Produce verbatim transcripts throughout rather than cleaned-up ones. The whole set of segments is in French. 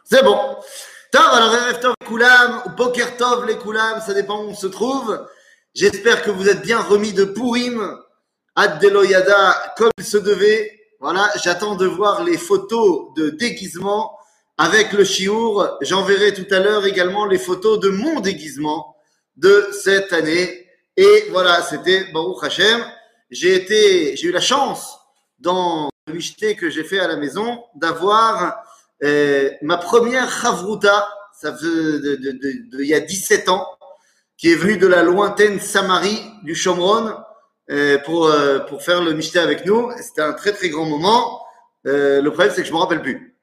C'est bon. Tov, alors Erev Tov les Koulam, ou Boker Tov les Koulam, ça dépend où on se trouve. J'espère que vous êtes bien remis de Purim, Ad Deloyada, comme il se devait. Voilà, j'attends de voir les photos de déguisement avec le chiour. J'enverrai tout à l'heure également les photos de mon déguisement de cette année. Et voilà, c'était Baruch Hashem. J'ai été, j'ai eu la chance dans le michté que j'ai fait à la maison d'avoir euh, ma première chavruta, ça fait de, de, de, de, de, il y a dix-sept ans, qui est venue de la lointaine Samarie du Shomron euh, pour euh, pour faire le michté avec nous. C'était un très très grand moment. Euh, le problème c'est que je me rappelle plus.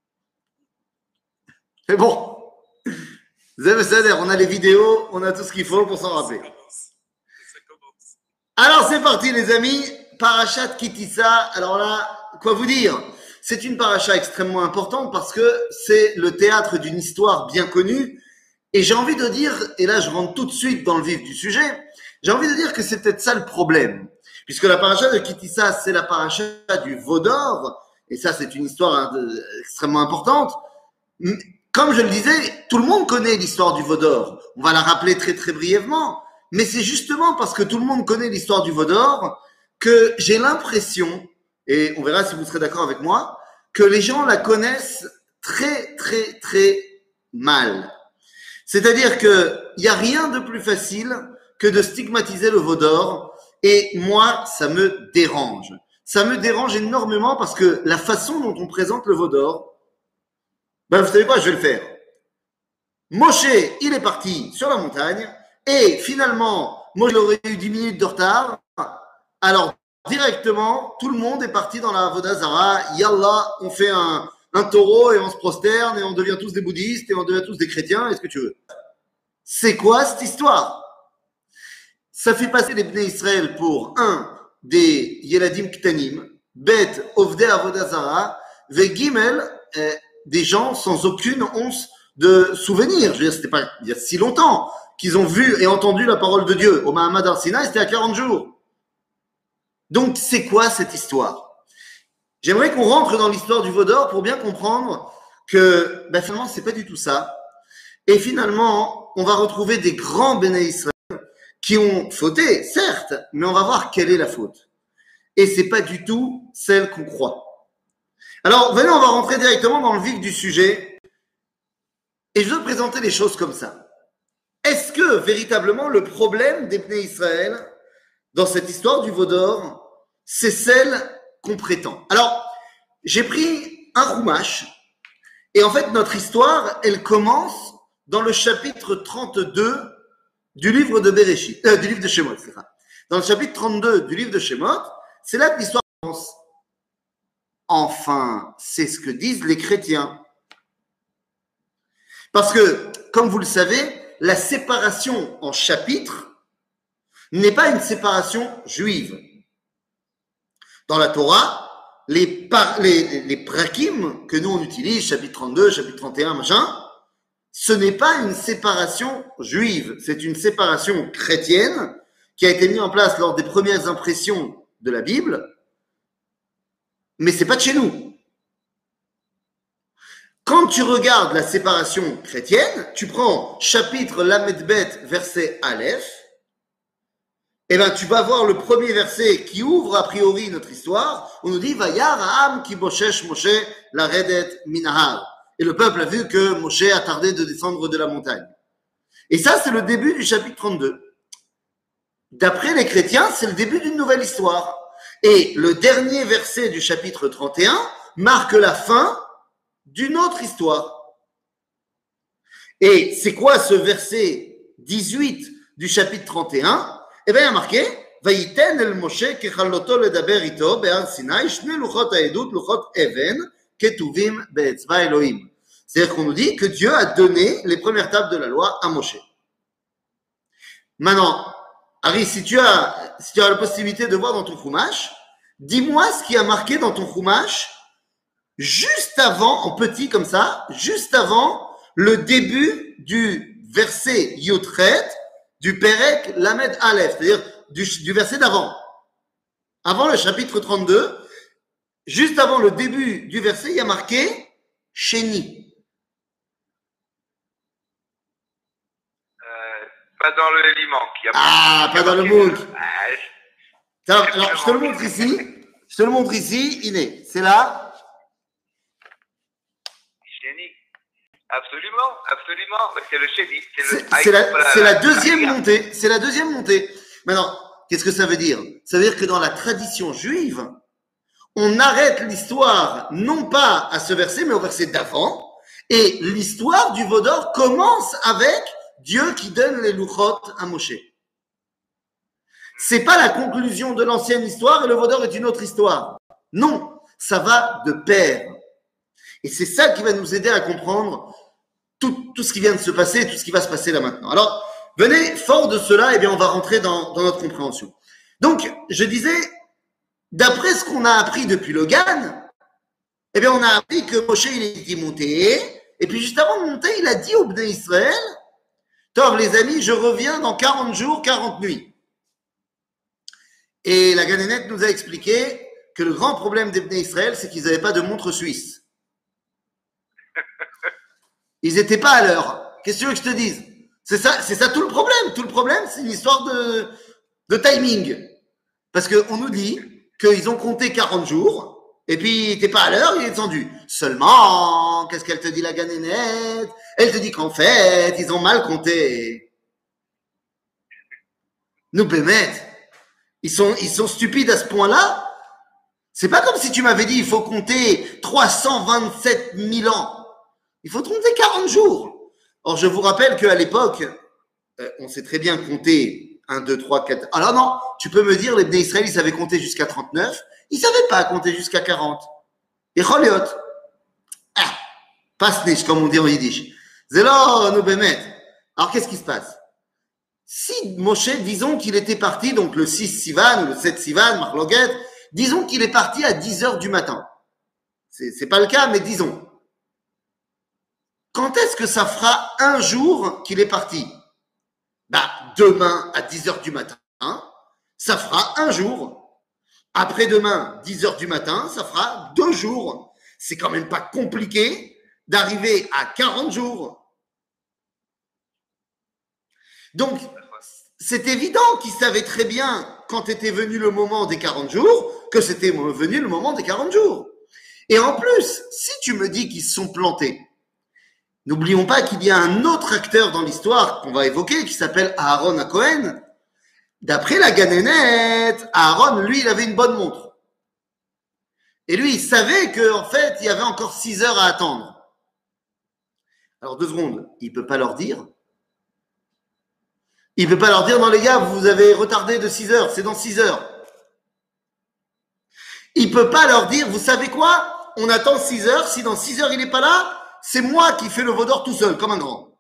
Mais bon, on a les vidéos, on a tout ce qu'il faut pour s'en rappeler. Alors c'est parti les amis, Parashat Kitissa. Alors là, quoi vous dire? C'est une paracha extrêmement importante parce que c'est le théâtre d'une histoire bien connue. Et j'ai envie de dire, et là je rentre tout de suite dans le vif du sujet, j'ai envie de dire que c'est peut-être ça le problème. Puisque la paracha de Kitissa, c'est la paracha du veau d'or, et ça c'est une histoire extrêmement importante. Comme je le disais, tout le monde connaît l'histoire du veau d'or. On va la rappeler très très brièvement. Mais c'est justement parce que tout le monde connaît l'histoire du veau d'or que j'ai l'impression, et on verra si vous serez d'accord avec moi, que les gens la connaissent très très très mal. C'est-à-dire qu'il n'y a rien de plus facile que de stigmatiser le veau d'or, et moi, ça me dérange. Ça me dérange énormément parce que la façon dont on présente le veau d'or, ben vous savez quoi, je vais le faire. Moshe, il est parti sur la montagne, et finalement, moi il aurait eu dix minutes de retard, alors directement, tout le monde est parti dans la Avoda Zara, yallah, on fait un, un taureau et on se prosterne et on devient tous des bouddhistes et on devient tous des chrétiens, est-ce que tu veux? C'est quoi cette histoire? Ça fait passer les Bnei Israël pour un, des Yeladim Ktanim, bet Ovdei Avoda Zara, ve Gimel, eh, des gens sans aucune once de souvenir. Je veux dire, c'était pas il y a si longtemps qu'ils ont vu et entendu la parole de Dieu. Au Mahamad Arsina, c'était à quarante jours. Donc, c'est quoi cette histoire? J'aimerais qu'on rentre dans l'histoire du veau d'or pour bien comprendre que, ben, finalement, c'est pas du tout ça. Et finalement, on va retrouver des grands Béné Israël qui ont fauté, certes, mais on va voir quelle est la faute. Et c'est pas du tout celle qu'on croit. Alors, venez, on va rentrer directement dans le vif du sujet. Et je veux présenter les choses comme ça. Est-ce que, véritablement, le problème des Bnei Israël, dans cette histoire du veau d'or, c'est celle qu'on prétend? Alors, j'ai pris un roumache, et en fait, notre histoire, elle commence dans le chapitre trente-deux du livre de Bereshit, euh, du livre de Shemot, c'est ça. Dans le chapitre trente-deux du livre de Shemot, c'est là que l'histoire commence. Enfin, c'est ce que disent les chrétiens. Parce que, comme vous le savez, la séparation en chapitres n'est pas une séparation juive. Dans la Torah, les, par, les, les prakim que nous on utilise, chapitre trente-deux, chapitre trente et un, machin, ce n'est pas une séparation juive, c'est une séparation chrétienne qui a été mise en place lors des premières impressions de la Bible, mais c'est pas de chez nous. Quand tu regardes la séparation chrétienne, tu prends chapitre Lamed Bet, verset Aleph, et ben tu vas voir le premier verset qui ouvre a priori notre histoire. On nous dit Vayar Ha'am ki boshesh Moshe la redet minahar. Et le peuple a vu que Moshe a tardé de descendre de la montagne. Et ça, c'est le début du chapitre trente-deux. D'après les chrétiens, c'est le début d'une nouvelle histoire. Et le dernier verset du chapitre trente et un marque la fin d'une autre histoire. Et c'est quoi ce verset dix-huit du chapitre trente et un? Eh bien, il y a marqué Vayiten el Moshe kechaloto ledaber ito be'ar Sinai shne luchot ha'edut luchot even ketuvim be'etzva Elohim. C'est-à-dire qu'on nous dit que Dieu a donné les premières tables de la loi à Moshe. Maintenant, Harry, si tu as, si tu as la possibilité de voir dans ton chumash, dis-moi ce qui a marqué dans ton chumash juste avant, en petit comme ça, juste avant le début du verset Yotret du Perek Lamed Aleph, c'est-à-dire du, du verset d'avant. Avant le chapitre trente-deux, juste avant le début du verset, il y a marqué Sheni. pas dans l'élément. Ah, pas dans le MOOC. Alors, alors, je te le montre ici. Je te le montre ici, Iné. C'est là. Génie. Absolument, absolument. C'est le chéri. C'est la, c'est la deuxième montée. C'est la deuxième montée. Maintenant, qu'est-ce que ça veut dire? Ça veut dire que dans la tradition juive, on arrête l'histoire non pas à ce verset, mais au verset d'avant. Et l'histoire du Vaudor commence avec Dieu qui donne les louchot à Moshe. C'est pas la conclusion de l'ancienne histoire et le Vaudor est une autre histoire. Non, ça va de pair. Et c'est ça qui va nous aider à comprendre tout, tout ce qui vient de se passer, tout ce qui va se passer là maintenant. Alors, venez, fort de cela, eh bien, on va rentrer dans, dans notre compréhension. Donc, je disais, d'après ce qu'on a appris depuis le Gan, eh bien, on a appris que Moshe, il est monté, et puis juste avant de monter, il a dit au Bnei Israël, Tov, les amis, je reviens dans quarante jours, quarante nuits. Et la Ganénette nous a expliqué que le grand problème des Bnei Israël, c'est qu'ils n'avaient pas de montre suisse. Ils n'étaient pas à l'heure. Qu'est-ce que tu veux que je te dise? C'est ça, c'est ça tout le problème. Tout le problème, c'est une histoire de, de timing. Parce qu'on nous dit qu'ils ont compté quarante jours, et puis t'es pas à l'heure, il est descendu. Seulement, qu'est-ce qu'elle te dit la Ganénette? Elle te dit qu'en fait, ils ont mal compté. Nous, Bémet, ils sont, ils sont stupides à ce point-là. C'est pas comme si tu m'avais dit il faut compter trois cent vingt-sept mille ans. Il faut compter quarante jours. Or, je vous rappelle qu'à l'époque, euh, on sait très bien compter un, deux, trois, quatre. Alors non, tu peux me dire, les Bnei Israël, ils savaient compter jusqu'à trente-neuf. Ils savaient pas compter jusqu'à quarante. Et Choliot. Ah, passe-niche, comme on dit en yiddish. Zélo, nous bémet. Alors, qu'est-ce qui se passe? Si Moshe, disons qu'il était parti, donc le six Sivan, ou le sept Sivan, Marloguet, disons qu'il est parti à dix heures du matin. C'est, c'est pas le cas, mais disons. Quand est-ce que ça fera un jour qu'il est parti? Bah, demain à dix heures du matin, hein, ça fera un jour. Après-demain, dix heures du matin, ça fera deux jours. C'est quand même pas compliqué d'arriver à quarante jours. Donc, c'est évident qu'il savait très bien, quand était venu le moment des quarante jours, que c'était venu le moment des quarante jours. Et en plus, si tu me dis qu'ils se sont plantés, n'oublions pas qu'il y a un autre acteur dans l'histoire qu'on va évoquer qui s'appelle Aaron HaKohen. D'après la Ganénette, Aaron, lui, il avait une bonne montre. Et lui, il savait qu'en fait, il y avait encore six heures à attendre. Alors, deux secondes, il ne peut pas leur dire. Il ne peut pas leur dire, non les gars, vous avez retardé de six heures, c'est dans six heures. Il ne peut pas leur dire, vous savez quoi? On attend six heures, si dans six heures il n'est pas là, c'est moi qui fais le Vaudor tout seul, comme un grand.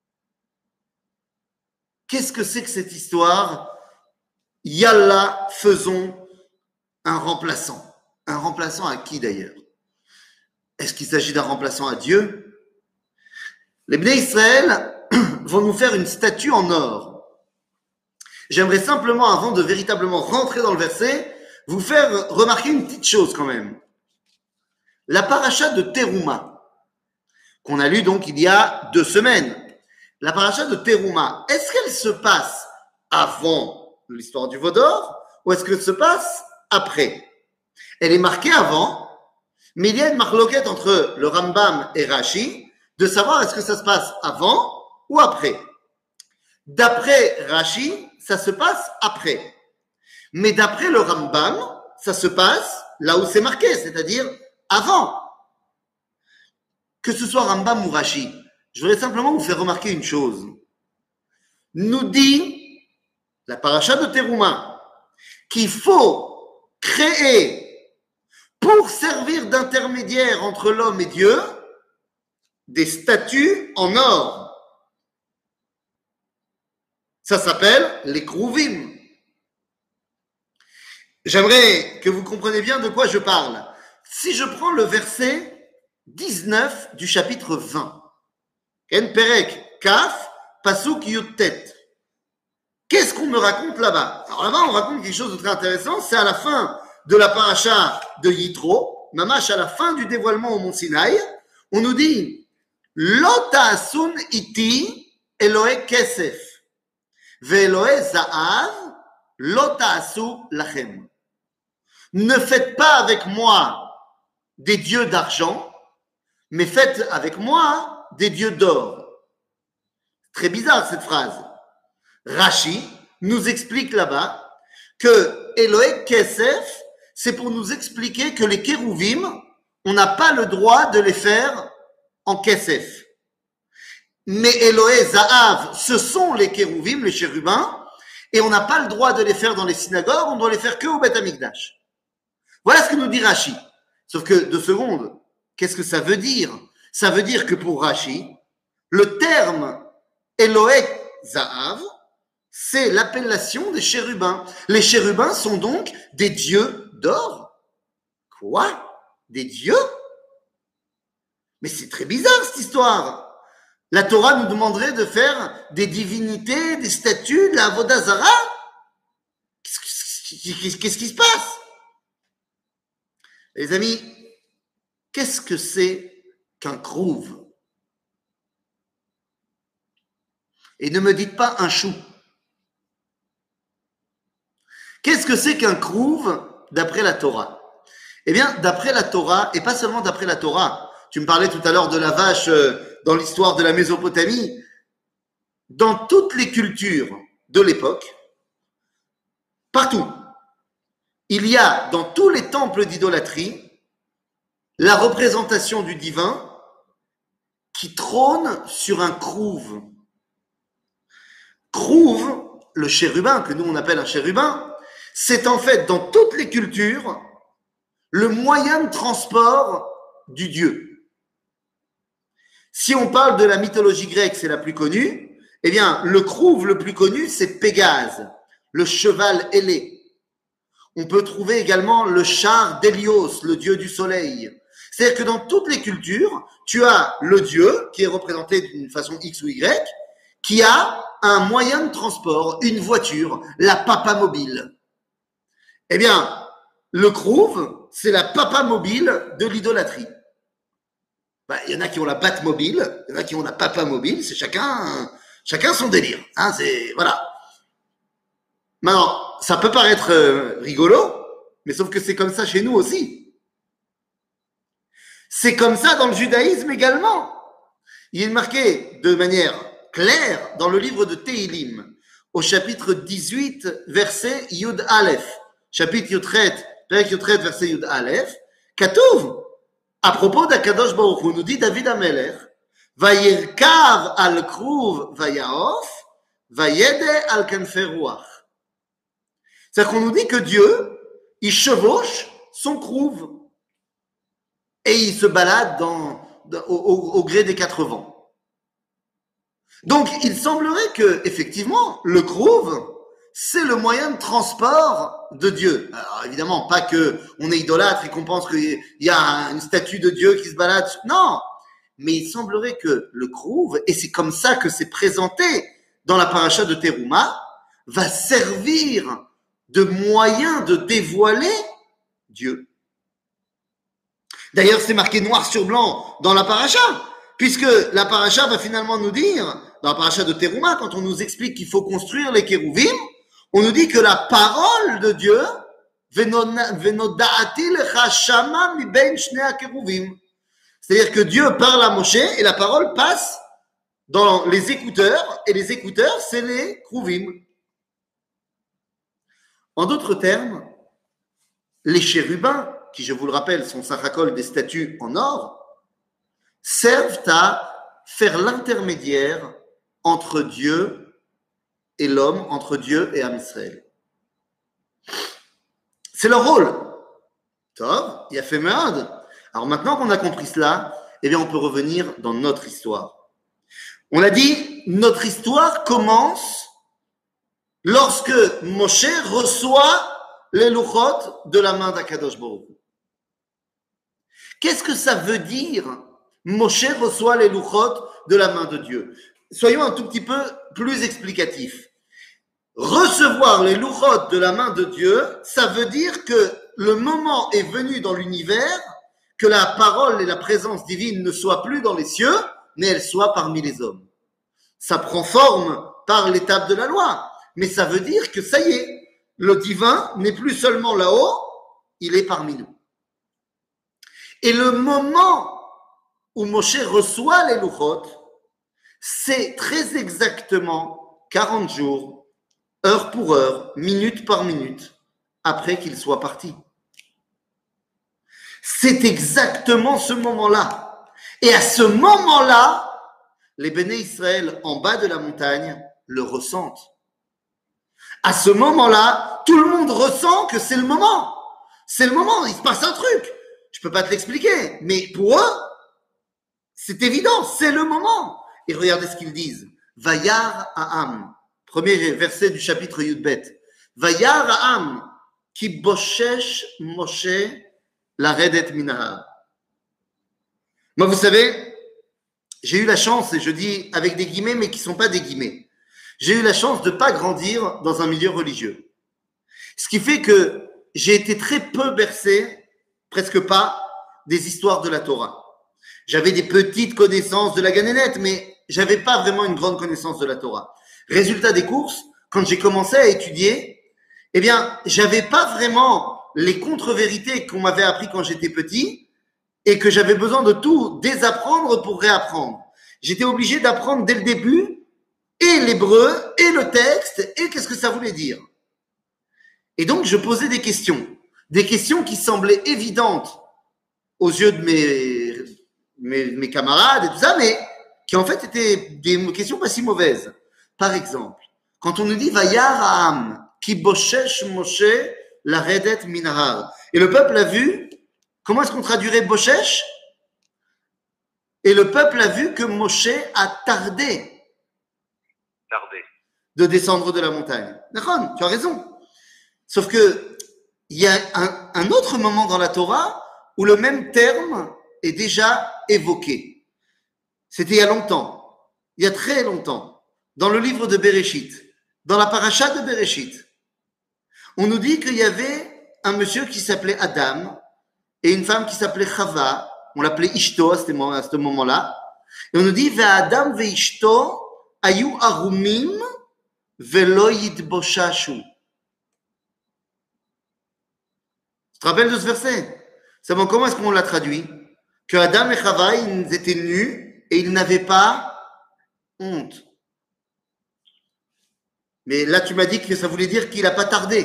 Qu'est-ce que c'est que cette histoire? Yallah, faisons un remplaçant. Un remplaçant à qui d'ailleurs? Est-ce qu'il s'agit d'un remplaçant à Dieu? Les Bnei Israël vont nous faire une statue en or. J'aimerais simplement, avant de véritablement rentrer dans le verset, vous faire remarquer une petite chose quand même. La paracha de Teruma, qu'on a lu donc il y a deux semaines. La paracha de Teruma, est-ce qu'elle se passe avant l'histoire du Vaudor ou est-ce qu'elle se passe après? Elle est marquée avant, mais il y a une marloquette entre le Rambam et Rashi de savoir est-ce que ça se passe avant ou après. D'après Rashi, ça se passe après. Mais d'après le Rambam, ça se passe là où c'est marqué, c'est-à-dire avant. Que ce soit Rambam ou Rashi, je voudrais simplement vous faire remarquer une chose. Nous dit la paracha de Teruma qu'il faut créer, pour servir d'intermédiaire entre l'homme et Dieu, des statues en or. Ça s'appelle les Krouvim. J'aimerais que vous compreniez bien de quoi je parle. Si je prends le verset dix-neuf du chapitre vingt, Ken Perek, Kaf, Pasuk Yuttet. Qu'est-ce qu'on me raconte là-bas? Alors là-bas, on raconte quelque chose de très intéressant. C'est à la fin de la paracha de Yitro, mamash à la fin du dévoilement au mont Sinaï, on nous dit Lo ta'asun iti Elohe Kesef. Ve'elohe za'av lo ta'asu lachem. Ne faites pas avec moi des dieux d'argent, mais faites avec moi des dieux d'or. Très bizarre cette phrase. Rashi nous explique là-bas que Elohe Kesef, c'est pour nous expliquer que les kérouvim, on n'a pas le droit de les faire en Kesef. Mais Elohe Za'av, ce sont les kérouvim, les chérubins, et on n'a pas le droit de les faire dans les synagogues, on doit les faire que au Beth Amikdash. Voilà ce que nous dit Rashi. Sauf que, deux secondes, qu'est-ce que ça veut dire? Ça veut dire que pour Rashi, le terme Elohe Za'av, c'est l'appellation des chérubins. Les chérubins sont donc des dieux d'or. Quoi? Des dieux? Mais c'est très bizarre cette histoire. La Torah nous demanderait de faire des divinités, des statues, de la Avodah Zara. Qu'est-ce, qu'est-ce qui se passe? Les amis, qu'est-ce que c'est qu'un krouv? Et ne me dites pas un chou. Qu'est-ce que c'est qu'un krouv d'après la Torah? Eh bien, d'après la Torah, et pas seulement d'après la Torah, tu me parlais tout à l'heure de la vache dans l'histoire de la Mésopotamie, dans toutes les cultures de l'époque, partout, il y a dans tous les temples d'idolâtrie la représentation du divin qui trône sur un krouv. Krouv, le chérubin, que nous on appelle un chérubin, c'est en fait dans toutes les cultures le moyen de transport du Dieu. Si on parle de la mythologie grecque, c'est la plus connue, eh bien, le krouv le plus connu, c'est Pégase, le cheval ailé. On peut trouver également le char d'Hélios, le dieu du soleil. C'est-à-dire que dans toutes les cultures, tu as le dieu, qui est représenté d'une façon X ou Y, qui a un moyen de transport, une voiture, la papa mobile. Eh bien, le krouv, c'est la papa mobile de l'idolâtrie. Ben, il y en a qui ont la Batmobile, il y en a qui ont la papa mobile, c'est chacun, chacun son délire. Hein, c'est, voilà. Maintenant, ça peut paraître euh, rigolo, mais sauf que c'est comme ça chez nous aussi. C'est comme ça dans le judaïsme également. Il est marqué de manière claire dans le livre de Tehilim, au chapitre dix-huit, verset Yud Aleph. Chapitre Yudret, Yudret, verset Yud Aleph. Katouv, à propos d'Akadosh Baruch Hu, nous dit David Amelech, Vayirkav al krouv vayaof, vayede al kanfei ruach. C'est-à-dire qu'on nous dit que Dieu, il chevauche son krouv et il se balade dans, dans, au, au, au gré des quatre vents. Donc, il semblerait que, effectivement, le krouv, c'est le moyen de transport de Dieu. Alors, évidemment, pas que on est idolâtre et qu'on pense qu'il y a une statue de Dieu qui se balade. Non! Mais il semblerait que le krouv, et c'est comme ça que c'est présenté dans la paracha de Teruma, va servir de moyen de dévoiler Dieu. D'ailleurs, c'est marqué noir sur blanc dans la paracha, puisque la paracha va finalement nous dire, dans la paracha de Teruma, quand on nous explique qu'il faut construire les kérouvim, on nous dit que la parole de Dieu, c'est-à-dire que Dieu parle à Moshe et la parole passe dans les écouteurs, et les écouteurs, c'est les kérouvim. En d'autres termes, les chérubins, qui, je vous le rappelle, sont saracol des statues en or, servent à faire l'intermédiaire entre Dieu et l'homme, entre Dieu et Am Israël. C'est leur rôle. Tov, il a fait mead. Alors maintenant qu'on a compris cela, eh bien on peut revenir dans notre histoire. On a dit, notre histoire commence lorsque Moshe reçoit les louchot de la main d'Akadosh Baruch Hu. Qu'est-ce que ça veut dire, Moshe reçoit les louchot de la main de Dieu? Soyons un tout petit peu plus explicatifs. Recevoir les louchot de la main de Dieu, ça veut dire que le moment est venu dans l'univers que la parole et la présence divine ne soient plus dans les cieux, mais elles soient parmi les hommes. Ça prend forme par l'étape de la loi. Mais ça veut dire que ça y est, le divin n'est plus seulement là-haut, il est parmi nous. Et le moment où Moshe reçoit les Luchot, c'est très exactement quarante jours, heure pour heure, minute par minute, après qu'il soit parti. C'est exactement ce moment-là. Et à ce moment-là, les Béné Israël en bas de la montagne le ressentent. À ce moment-là, tout le monde ressent que c'est le moment. C'est le moment, il se passe un truc. Je peux pas te l'expliquer, mais pour eux, c'est évident, c'est le moment. Et regardez ce qu'ils disent. Vayar ha'am, premier verset du chapitre Yudbet. Vayar ha'am, ki boshesh Moshe laredet minahar. Moi, vous savez, j'ai eu la chance, et je dis avec des guillemets, mais qui ne sont pas des guillemets. J'ai eu la chance de ne pas grandir dans un milieu religieux. Ce qui fait que j'ai été très peu bercé, presque pas, des histoires de la Torah. J'avais des petites connaissances de la Ganénette, mais j'avais pas vraiment une grande connaissance de la Torah. Résultat des courses, quand j'ai commencé à étudier, eh bien, j'avais pas vraiment les contre-vérités qu'on m'avait appris quand j'étais petit et que j'avais besoin de tout désapprendre pour réapprendre. J'étais obligé d'apprendre dès le début et l'hébreu et le texte et qu'est-ce que ça voulait dire. Et donc, je posais des questions. Des questions qui semblaient évidentes aux yeux de mes, mes, mes camarades et tout ça, mais qui en fait étaient des questions pas si mauvaises. Par exemple, quand on nous dit « Vayar ha'am, ki boshesh Moshe laredet minahar » et le peuple a vu, comment est-ce qu'on traduirait boshesh? Et le peuple a vu que Moshe a tardé, Tardé. de descendre de la montagne. D'accord, tu as raison. Sauf que il y a un, un autre moment dans la Torah où le même terme est déjà évoqué. C'était il y a longtemps, il y a très longtemps, dans le livre de Bereshit, dans la paracha de Bereshit. On nous dit qu'il y avait un monsieur qui s'appelait Adam et une femme qui s'appelait Chava. On l'appelait Ishto à ce moment-là. Et on nous dit Ve'adam ve'ishto ayu arumim ve'lo yitboshashu. Tu te rappelles de ce verset? C'est bon, comment est-ce qu'on l'a traduit? Que Adam et Chava, ils étaient nus et ils n'avaient pas honte. Mais là, tu m'as dit que ça voulait dire qu'il n'a pas tardé.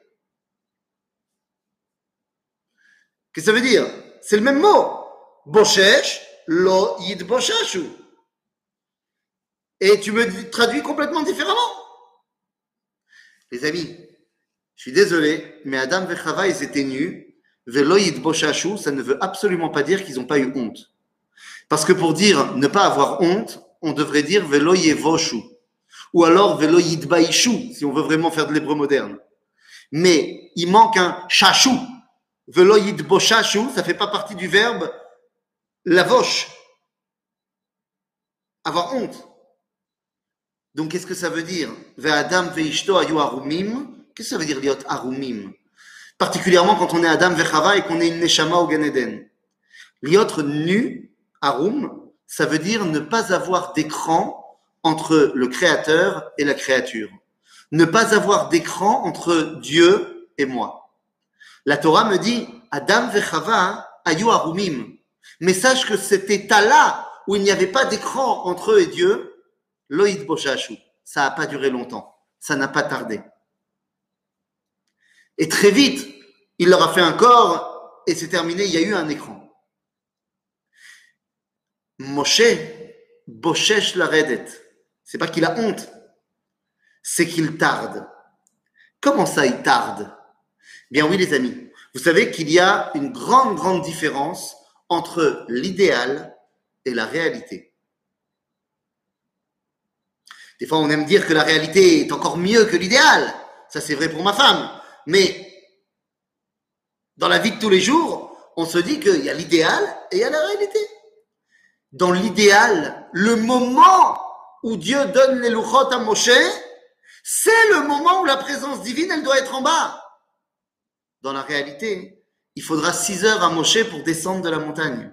Qu'est-ce que ça veut dire? C'est le même mot. Boshesh, lo yitboshashu. Et tu me traduis complètement différemment. Les amis, je suis désolé, mais Adam et Chava, ils étaient nus. Velo yitboshashu, ça ne veut absolument pas dire qu'ils n'ont pas eu honte. Parce que pour dire ne pas avoir honte, on devrait dire velo yevoshu. Ou alors velo yitbaishu, si on veut vraiment faire de l'hébreu moderne. Mais il manque un shashu. Velo yitboshashu, ça fait pas partie du verbe lavosh. Avoir honte. Donc qu'est-ce que ça veut dire? Ve'adam ve'ishto ayu arumim. Qu'est-ce que ça veut dire liot arumim? Particulièrement quand on est Adam ve'chava et qu'on est une neshama au Gan Eden. Liot nu, arum, ça veut dire ne pas avoir d'écran entre le créateur et la créature. Ne pas avoir d'écran entre Dieu et moi. La Torah me dit Adam ve'chava ayu arumim. Mais sache que cet état-là où il n'y avait pas d'écran entre eux et Dieu, lo yitboshashu, ça n'a pas duré longtemps. Ça n'a pas tardé. Et très vite, il leur a fait un corps et c'est terminé, il y a eu un écran. Moshe, boshesh laredet, c'est pas qu'il a honte, c'est qu'il tarde. Comment ça, il tarde? Bien oui, les amis, vous savez qu'il y a une grande, grande différence entre l'idéal et la réalité. Des fois, on aime dire que la réalité est encore mieux que l'idéal. Ça, c'est vrai pour ma femme. Mais dans la vie de tous les jours, on se dit qu'il y a l'idéal et il y a la réalité. Dans l'idéal, le moment où Dieu donne les louchot à Moshe, c'est le moment où la présence divine, elle doit être en bas. Dans la réalité, il faudra six heures à Moshe pour descendre de la montagne.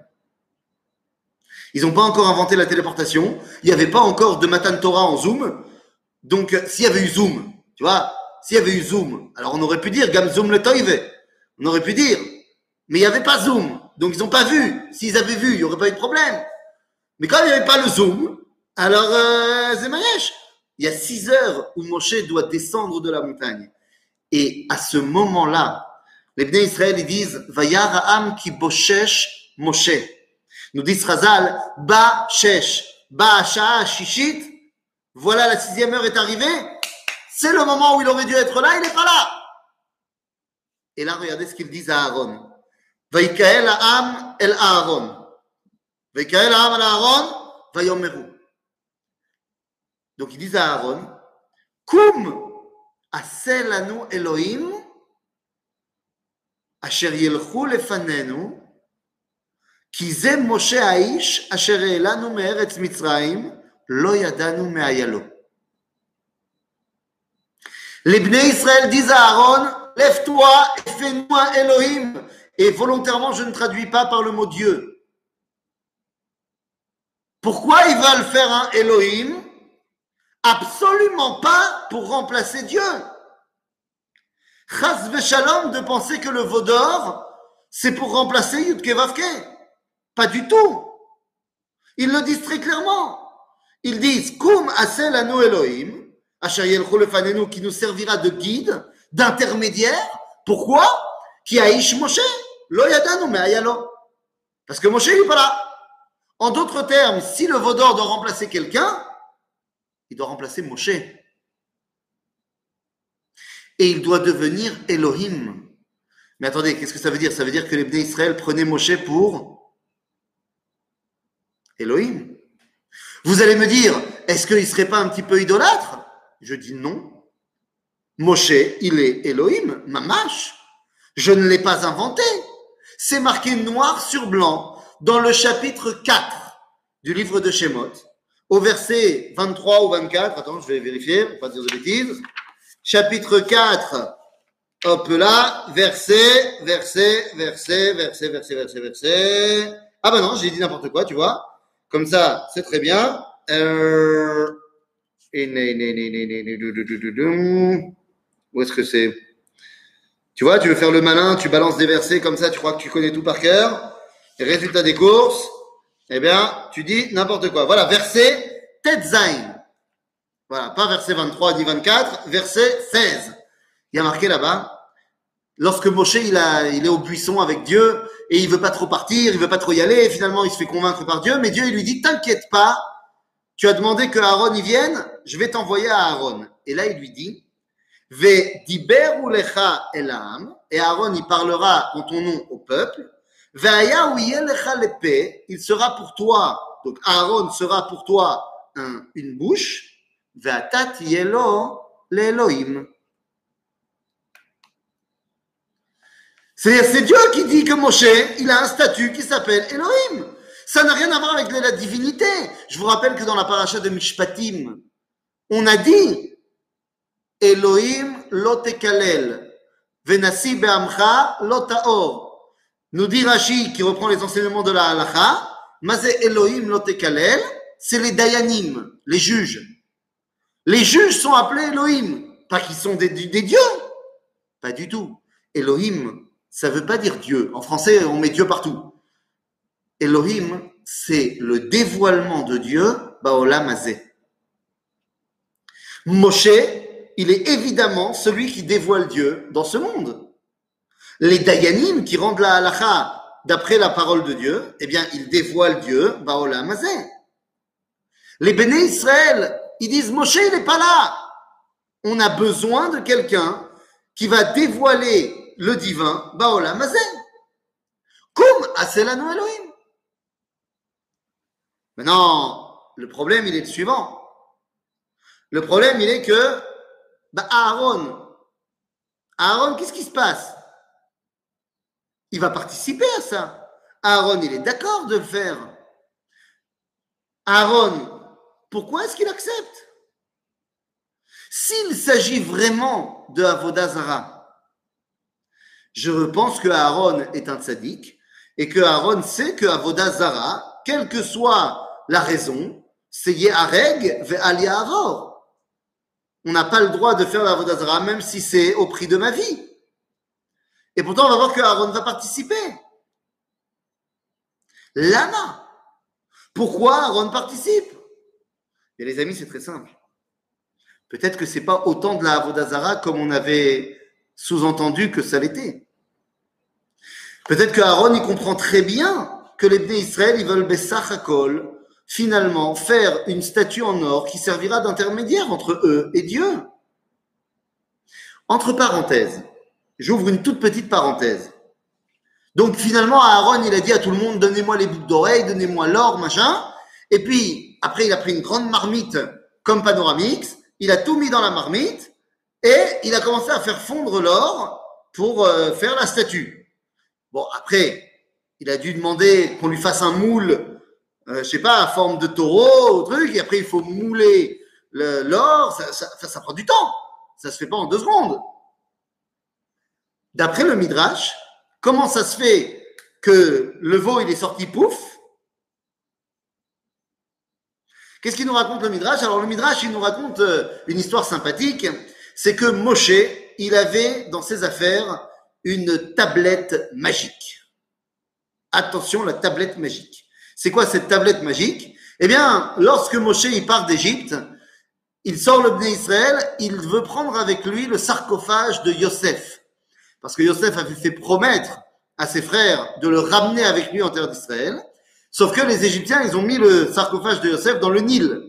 Ils n'ont pas encore inventé la téléportation. Il n'y avait pas encore de Matan Torah en Zoom. Donc, euh, s'il y avait eu Zoom, tu vois, s'il y avait eu Zoom, alors on aurait pu dire Gam Zoom le Toive. On aurait pu dire. Mais il n'y avait pas Zoom. Donc, ils n'ont pas vu. S'ils avaient vu, il n'y aurait pas eu de problème. Mais quand il n'y avait pas le Zoom, alors, euh, Zemayesh, il y a six heures où Moshe doit descendre de la montagne. Et à ce moment-là, les Bnei Israël, ils disent Vayar ha'am ki boshesh Moshe. Nous dit Chazal, Ba shesh, Ba sha'a shishit. Voilà, la sixième heure est arrivée. C'est le moment où il aurait dû être là, il n'est pas là. Et là, regardez ce qu'ils disent à Aaron. Vayikael ha'am el Aaron. Vayikael ha'am el Aaron, vayomeru. Donc ils disent à Aaron, Koum aseh lanu Elohim asher yelchu lefanenu ki ze Moshe ha'ish asher elanu me'eretz Mitzrayim lo yadanu me'ayalo. Les Bnei Israël disent à Aaron, lève-toi et fais-nous un Elohim. Et volontairement, je ne traduis pas par le mot Dieu. Pourquoi ils veulent faire un Elohim? Absolument pas pour remplacer Dieu. Chas v'shalom de penser que le veau d'or, c'est pour remplacer Yudke Vavke. Pas du tout. Ils le disent très clairement. Ils disent, Kum asel anu Elohim, asher yelchu lefanenu, qui nous servira de guide, d'intermédiaire. Pourquoi? Ki ha'ish Moshe, lo yadanu me'ayalo. Parce que Moshe n'est pas là. En d'autres termes, si le veau d'or doit remplacer quelqu'un, il doit remplacer Moshe. Et il doit devenir Elohim. Mais attendez, qu'est-ce que ça veut dire? Ça veut dire que les Bnei Israël prenaient Moshe pour Elohim. Vous allez me dire, est-ce qu'il ne serait pas un petit peu idolâtre? Je dis non. Moshe, il est Elohim, mamash. Je ne l'ai pas inventé. C'est marqué noir sur blanc dans le chapitre quatre du livre de Shemot. Au verset vingt-trois ou vingt-quatre, attends, je vais vérifier, pour ne pas dire de bêtises. Chapitre quatre, hop là, verset, verset, verset, verset, verset, verset, verset. Ah ben non, j'ai dit n'importe quoi, tu vois. Comme ça, c'est très bien. Euh... Où est-ce que c'est? Tu vois, tu veux faire le malin, tu balances des versets comme ça, tu crois que tu connais tout par cœur. Et résultat des courses, eh bien, tu dis n'importe quoi. Voilà, verset Tetzain. Voilà, pas verset vingt-trois ni vingt-quatre, verset seize. Il y a marqué là-bas, lorsque Moshe il, a, il est au buisson avec Dieu et il veut pas trop partir, il veut pas trop y aller, et finalement il se fait convaincre par Dieu, mais Dieu il lui dit, t'inquiète pas, tu as demandé que Aaron y vienne, je vais t'envoyer à Aaron. Et là il lui dit, Ve diberu lecha elam, et Aaron il parlera en ton nom au peuple, Ve'aya uyeh lecha lepe, il sera pour toi, donc Aaron sera pour toi un, une bouche, Ve'ata tiyelo le'Elohim. C'est, c'est Dieu qui dit que Moshe, il a un statut qui s'appelle Elohim. Ça n'a rien à voir avec la divinité. Je vous rappelle que dans la paracha de Mishpatim, on a dit Elohim lo tekalel, venasi be'amcha lo ta'or. Nous dit Rashi, qui reprend les enseignements de la halacha, Mazé Elohim lo tekalel, c'est les dayanim, les juges. Les juges sont appelés Elohim, pas qu'ils sont des, des dieux. Pas du tout. Elohim, ça ne veut pas dire Dieu. En français, on met Dieu partout. Elohim, c'est le dévoilement de Dieu, Baolam Hazeh. Moshe, il est évidemment celui qui dévoile Dieu dans ce monde. Les Dayanim qui rendent la halacha d'après la parole de Dieu, eh bien, ils dévoilent Dieu, Baolam Hazeh. Les Béné Israël, ils disent Moshe, il n'est pas là. On a besoin de quelqu'un qui va dévoiler le divin, Baolam Hazeh. Kum aselanu Elohim. Maintenant, le problème, il est le suivant. Le problème, il est que bah, Aaron, Aaron, qu'est-ce qui se passe? Il va participer à ça. Aaron, il est d'accord de le faire. Aaron, pourquoi est-ce qu'il accepte? S'il s'agit vraiment de Avodah Zara, je pense que Aaron est un tzaddik et que Aaron sait que Avodah Zara, quelle que soit la raison, c'est Yehareg ve'al Ya'avor. On n'a pas le droit de faire la Avodah Zarah, même si c'est au prix de ma vie. Et pourtant, on va voir que Aaron va participer. Lama. Pourquoi Aaron participe? Et les amis, c'est très simple. Peut-être que c'est pas autant de la Avodah Zarah comme on avait sous-entendu que ça l'était. Peut-être que Aaron, il comprend très bien que les Bnei Israël, ils veulent Bessach HaKol, finalement, faire une statue en or qui servira d'intermédiaire entre eux et Dieu. Entre parenthèses, j'ouvre une toute petite parenthèse. Donc finalement, Aaron, il a dit à tout le monde, donnez-moi les boucles d'oreilles, donnez-moi l'or, machin. Et puis, après, il a pris une grande marmite comme Panoramix, il a tout mis dans la marmite et il a commencé à faire fondre l'or pour euh, faire la statue. Bon, après, il a dû demander qu'on lui fasse un moule, euh, je sais pas, à forme de taureau, ou truc, et après, il faut mouler le, l'or, ça, ça, ça, ça prend du temps. Ça se fait pas en deux secondes. D'après le Midrash, comment ça se fait que le veau, il est sorti pouf? Qu'est-ce qu'il nous raconte le Midrash? Alors le Midrash, il nous raconte une histoire sympathique. C'est que Moshe, il avait dans ses affaires une tablette magique. Attention, la tablette magique. C'est quoi cette tablette magique? Eh bien, lorsque Moshe, il part d'Égypte, il sort le Bnei Israël, il veut prendre avec lui le sarcophage de Yosef. Parce que Yosef avait fait promettre à ses frères de le ramener avec lui en terre d'Israël. Sauf que les Égyptiens, ils ont mis le sarcophage de Yosef dans le Nil.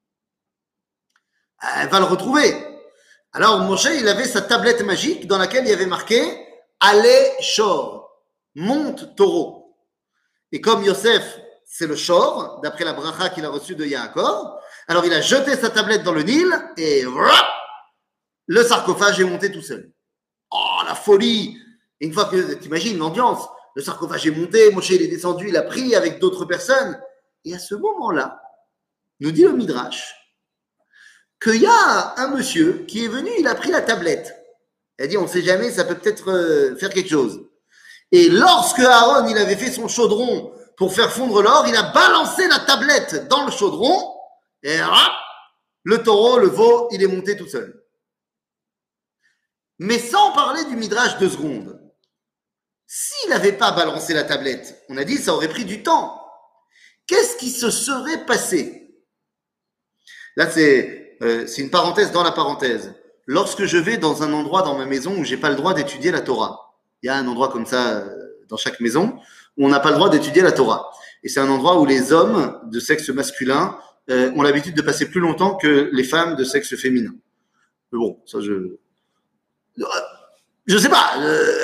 Elle va le retrouver. Alors Moshe, il avait sa tablette magique dans laquelle il y avait marqué « Allez, Shor », monte taureau. Et comme Yosef, c'est le Shor, d'après la bracha qu'il a reçue de Yaakov, alors il a jeté sa tablette dans le Nil et vrap, le sarcophage est monté tout seul. Oh, la folie! Et une fois que, t'imagines l'ambiance, le sarcophage est monté, Moshe il est descendu, il a prié avec d'autres personnes. Et à ce moment-là, nous dit le Midrash, qu'il y a un monsieur qui est venu, il a pris la tablette. Il a dit, on ne sait jamais, ça peut peut-être euh, faire quelque chose. Et lorsque Aaron, il avait fait son chaudron pour faire fondre l'or, il a balancé la tablette dans le chaudron, et hop, le taureau, le veau, il est monté tout seul. Mais sans parler du Midrash deux secondes. S'il n'avait pas balancé la tablette, on a dit ça aurait pris du temps. Qu'est-ce qui se serait passé? Là, c'est euh, c'est une parenthèse dans la parenthèse. Lorsque je vais dans un endroit dans ma maison où j'ai pas le droit d'étudier la Torah, il y a un endroit comme ça euh, dans chaque maison où on n'a pas le droit d'étudier la Torah. Et c'est un endroit où les hommes de sexe masculin euh, ont l'habitude de passer plus longtemps que les femmes de sexe féminin. Mais bon, ça je... Je sais pas. Euh...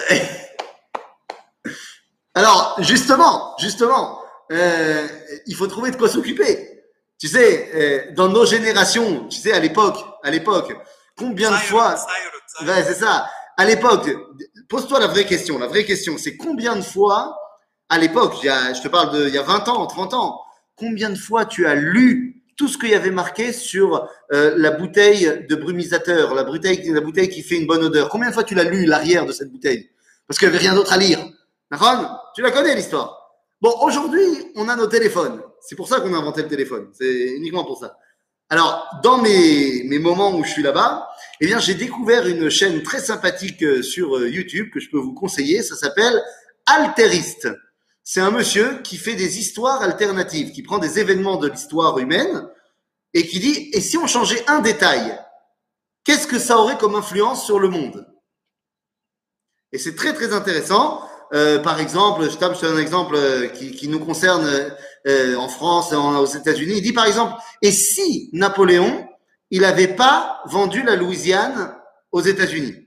Alors, justement, justement, euh, il faut trouver de quoi s'occuper. Tu sais, euh, dans nos générations, tu sais, à l'époque, à l'époque, combien de fois, ouais, c'est ça, à l'époque, pose-toi la vraie question, la vraie question, c'est combien de fois, à l'époque, je te parle de, il y a vingt ans, trente ans, combien de fois tu as lu tout ce qu'il y avait marqué sur euh, la bouteille de brumisateur, la bouteille, la bouteille qui fait une bonne odeur. Combien de fois tu l'as lu, l'arrière de cette bouteille? Parce qu'il n'y avait rien d'autre à lire. D'accord? Tu la connais, l'histoire. Bon, aujourd'hui, on a nos téléphones. C'est pour ça qu'on a inventé le téléphone. C'est uniquement pour ça. Alors, dans mes, mes moments où je suis là-bas, eh bien, j'ai découvert une chaîne très sympathique sur YouTube que je peux vous conseiller. Ça s'appelle Alteriste. C'est un monsieur qui fait des histoires alternatives, qui prend des événements de l'histoire humaine et qui dit, et si on changeait un détail, qu'est-ce que ça aurait comme influence sur le monde? Et c'est très, très intéressant. Euh, par exemple, je te donne un exemple euh, qui, qui nous concerne euh, en France et en, aux États-Unis. Il dit par exemple, et si Napoléon, il n'avait pas vendu la Louisiane aux États-Unis?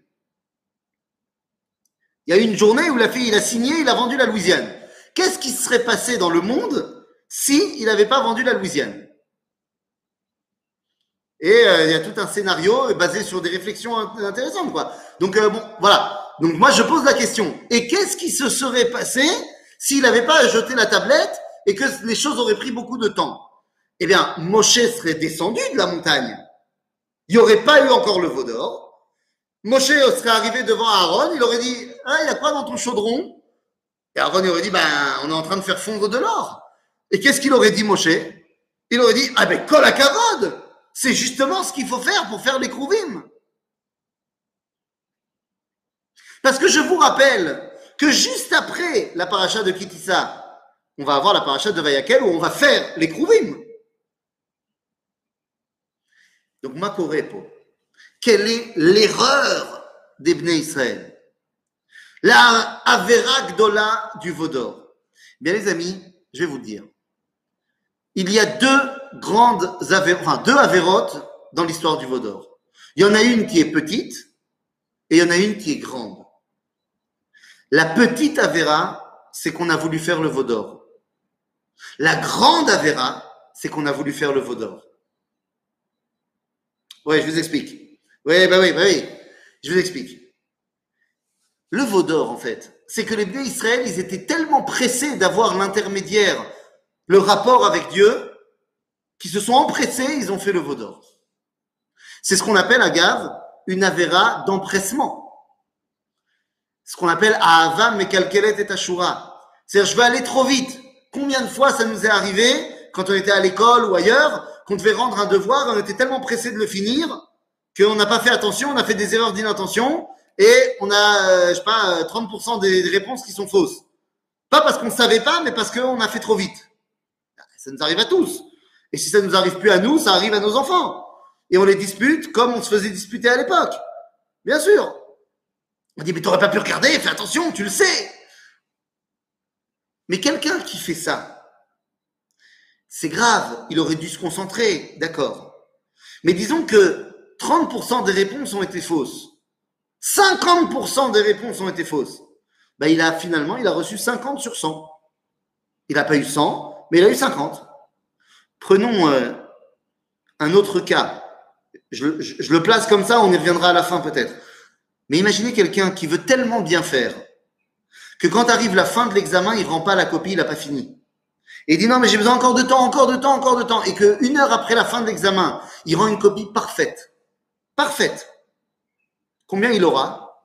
Il y a eu une journée où la fille, il a signé, il a vendu la Louisiane. Qu'est-ce qui serait passé dans le monde si il n'avait pas vendu la Louisiane? Et euh, il y a tout un scénario basé sur des réflexions intéressantes, quoi. Donc euh, bon, voilà. Donc moi je pose la question. Et qu'est-ce qui se serait passé s'il n'avait pas jeté la tablette et que les choses auraient pris beaucoup de temps? Eh bien, Moshe serait descendu de la montagne. Il n'y aurait pas eu encore le veau d'or. Moshe serait arrivé devant Aaron. Il aurait dit, ah, il y a quoi dans ton chaudron? Et Aaron il aurait dit, ben, on est en train de faire fondre de l'or. Et qu'est-ce qu'il aurait dit, Moshe? Il aurait dit, ah ben, kol hakavod, c'est justement ce qu'il faut faire pour faire les Kruvim. Parce que je vous rappelle que juste après la paracha de Kitissa, on va avoir la paracha de Vayakel où on va faire les Kruvim. Donc, ma korepo, quelle est l'erreur des Bnei Israël? La Avera Gdola du Vaudor. Bien les amis, je vais vous le dire. Il y a deux grandes Avérotes, enfin deux Avérotes dans l'histoire du Vaudor. Il y en a une qui est petite et il y en a une qui est grande. La petite Avéra, c'est qu'on a voulu faire le Vaudor. La grande Avéra, c'est qu'on a voulu faire le Vaudor. Oui, je vous explique. Oui, bah oui, bah oui. Je vous explique. Le Vaudor, en fait, c'est que les Bnei Israël, ils étaient tellement pressés d'avoir l'intermédiaire, le rapport avec Dieu, qu'ils se sont empressés, ils ont fait le Vaudor. C'est ce qu'on appelle, à Gave, une Avéra d'empressement. Ce qu'on appelle Ahava Mekalkelet et Ashura. C'est-à-dire, je vais aller trop vite. Combien de fois ça nous est arrivé, quand on était à l'école ou ailleurs, qu'on devait rendre un devoir, on était tellement pressé de le finir, qu'on n'a pas fait attention, on a fait des erreurs d'inattention, et on a, euh, je sais pas, trente pour cent des réponses qui sont fausses. Pas parce qu'on ne savait pas, mais parce qu'on a fait trop vite. Ça nous arrive à tous. Et si ça ne nous arrive plus à nous, ça arrive à nos enfants. Et on les dispute comme on se faisait disputer à l'époque. Bien sûr. On dit, mais t'aurais pas pu regarder, fais attention, tu le sais. Mais quelqu'un qui fait ça, c'est grave, il aurait dû se concentrer, d'accord. Mais disons que trente pour cent des réponses ont été fausses. cinquante pour cent des réponses ont été fausses. Ben, il a finalement, il a reçu cinquante sur cent. Il n'a pas eu cent, mais il a eu cinquante. Prenons euh, un autre cas. Je, je, je le place comme ça, on y reviendra à la fin peut-être. Mais imaginez quelqu'un qui veut tellement bien faire que quand arrive la fin de l'examen, il ne rend pas la copie, il n'a pas fini. Et il dit non, mais j'ai besoin encore de temps, encore de temps, encore de temps. Et qu'une heure après la fin de l'examen, il rend une copie parfaite. Parfaite. Combien il aura?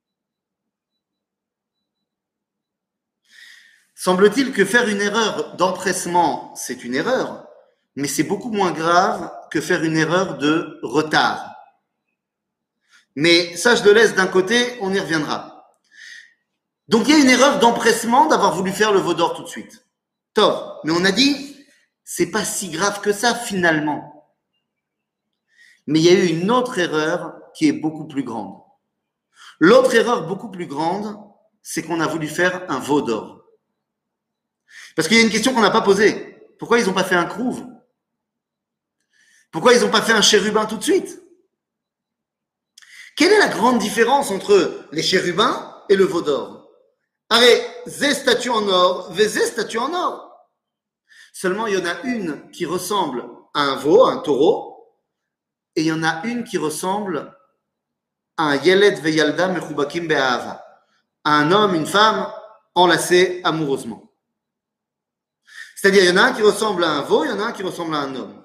Semble-t-il que faire une erreur d'empressement, c'est une erreur, mais c'est beaucoup moins grave que faire une erreur de retard. Mais ça, je le laisse d'un côté, on y reviendra. Donc, il y a une erreur d'empressement d'avoir voulu faire le Vaudor tout de suite. Tov, mais on a dit, c'est pas si grave que ça finalement. Mais il y a eu une autre erreur qui est beaucoup plus grande. L'autre erreur beaucoup plus grande, c'est qu'on a voulu faire un Vaudor. Parce qu'il y a une question qu'on n'a pas posée. Pourquoi ils n'ont pas fait un Krouv? Pourquoi ils n'ont pas fait un chérubin tout de suite? Quelle est la grande différence entre les chérubins et le Vaudor? Arrête, zé statue en or, zé statue en or. Seulement, il y en a une qui ressemble à un veau, à un taureau, et il y en a une qui ressemble à un Yeled veyalda mechubakim be'ahava, à un homme, une femme enlacés amoureusement. C'est-à-dire, il y en a un qui ressemble à un veau, il y en a un qui ressemble à un homme.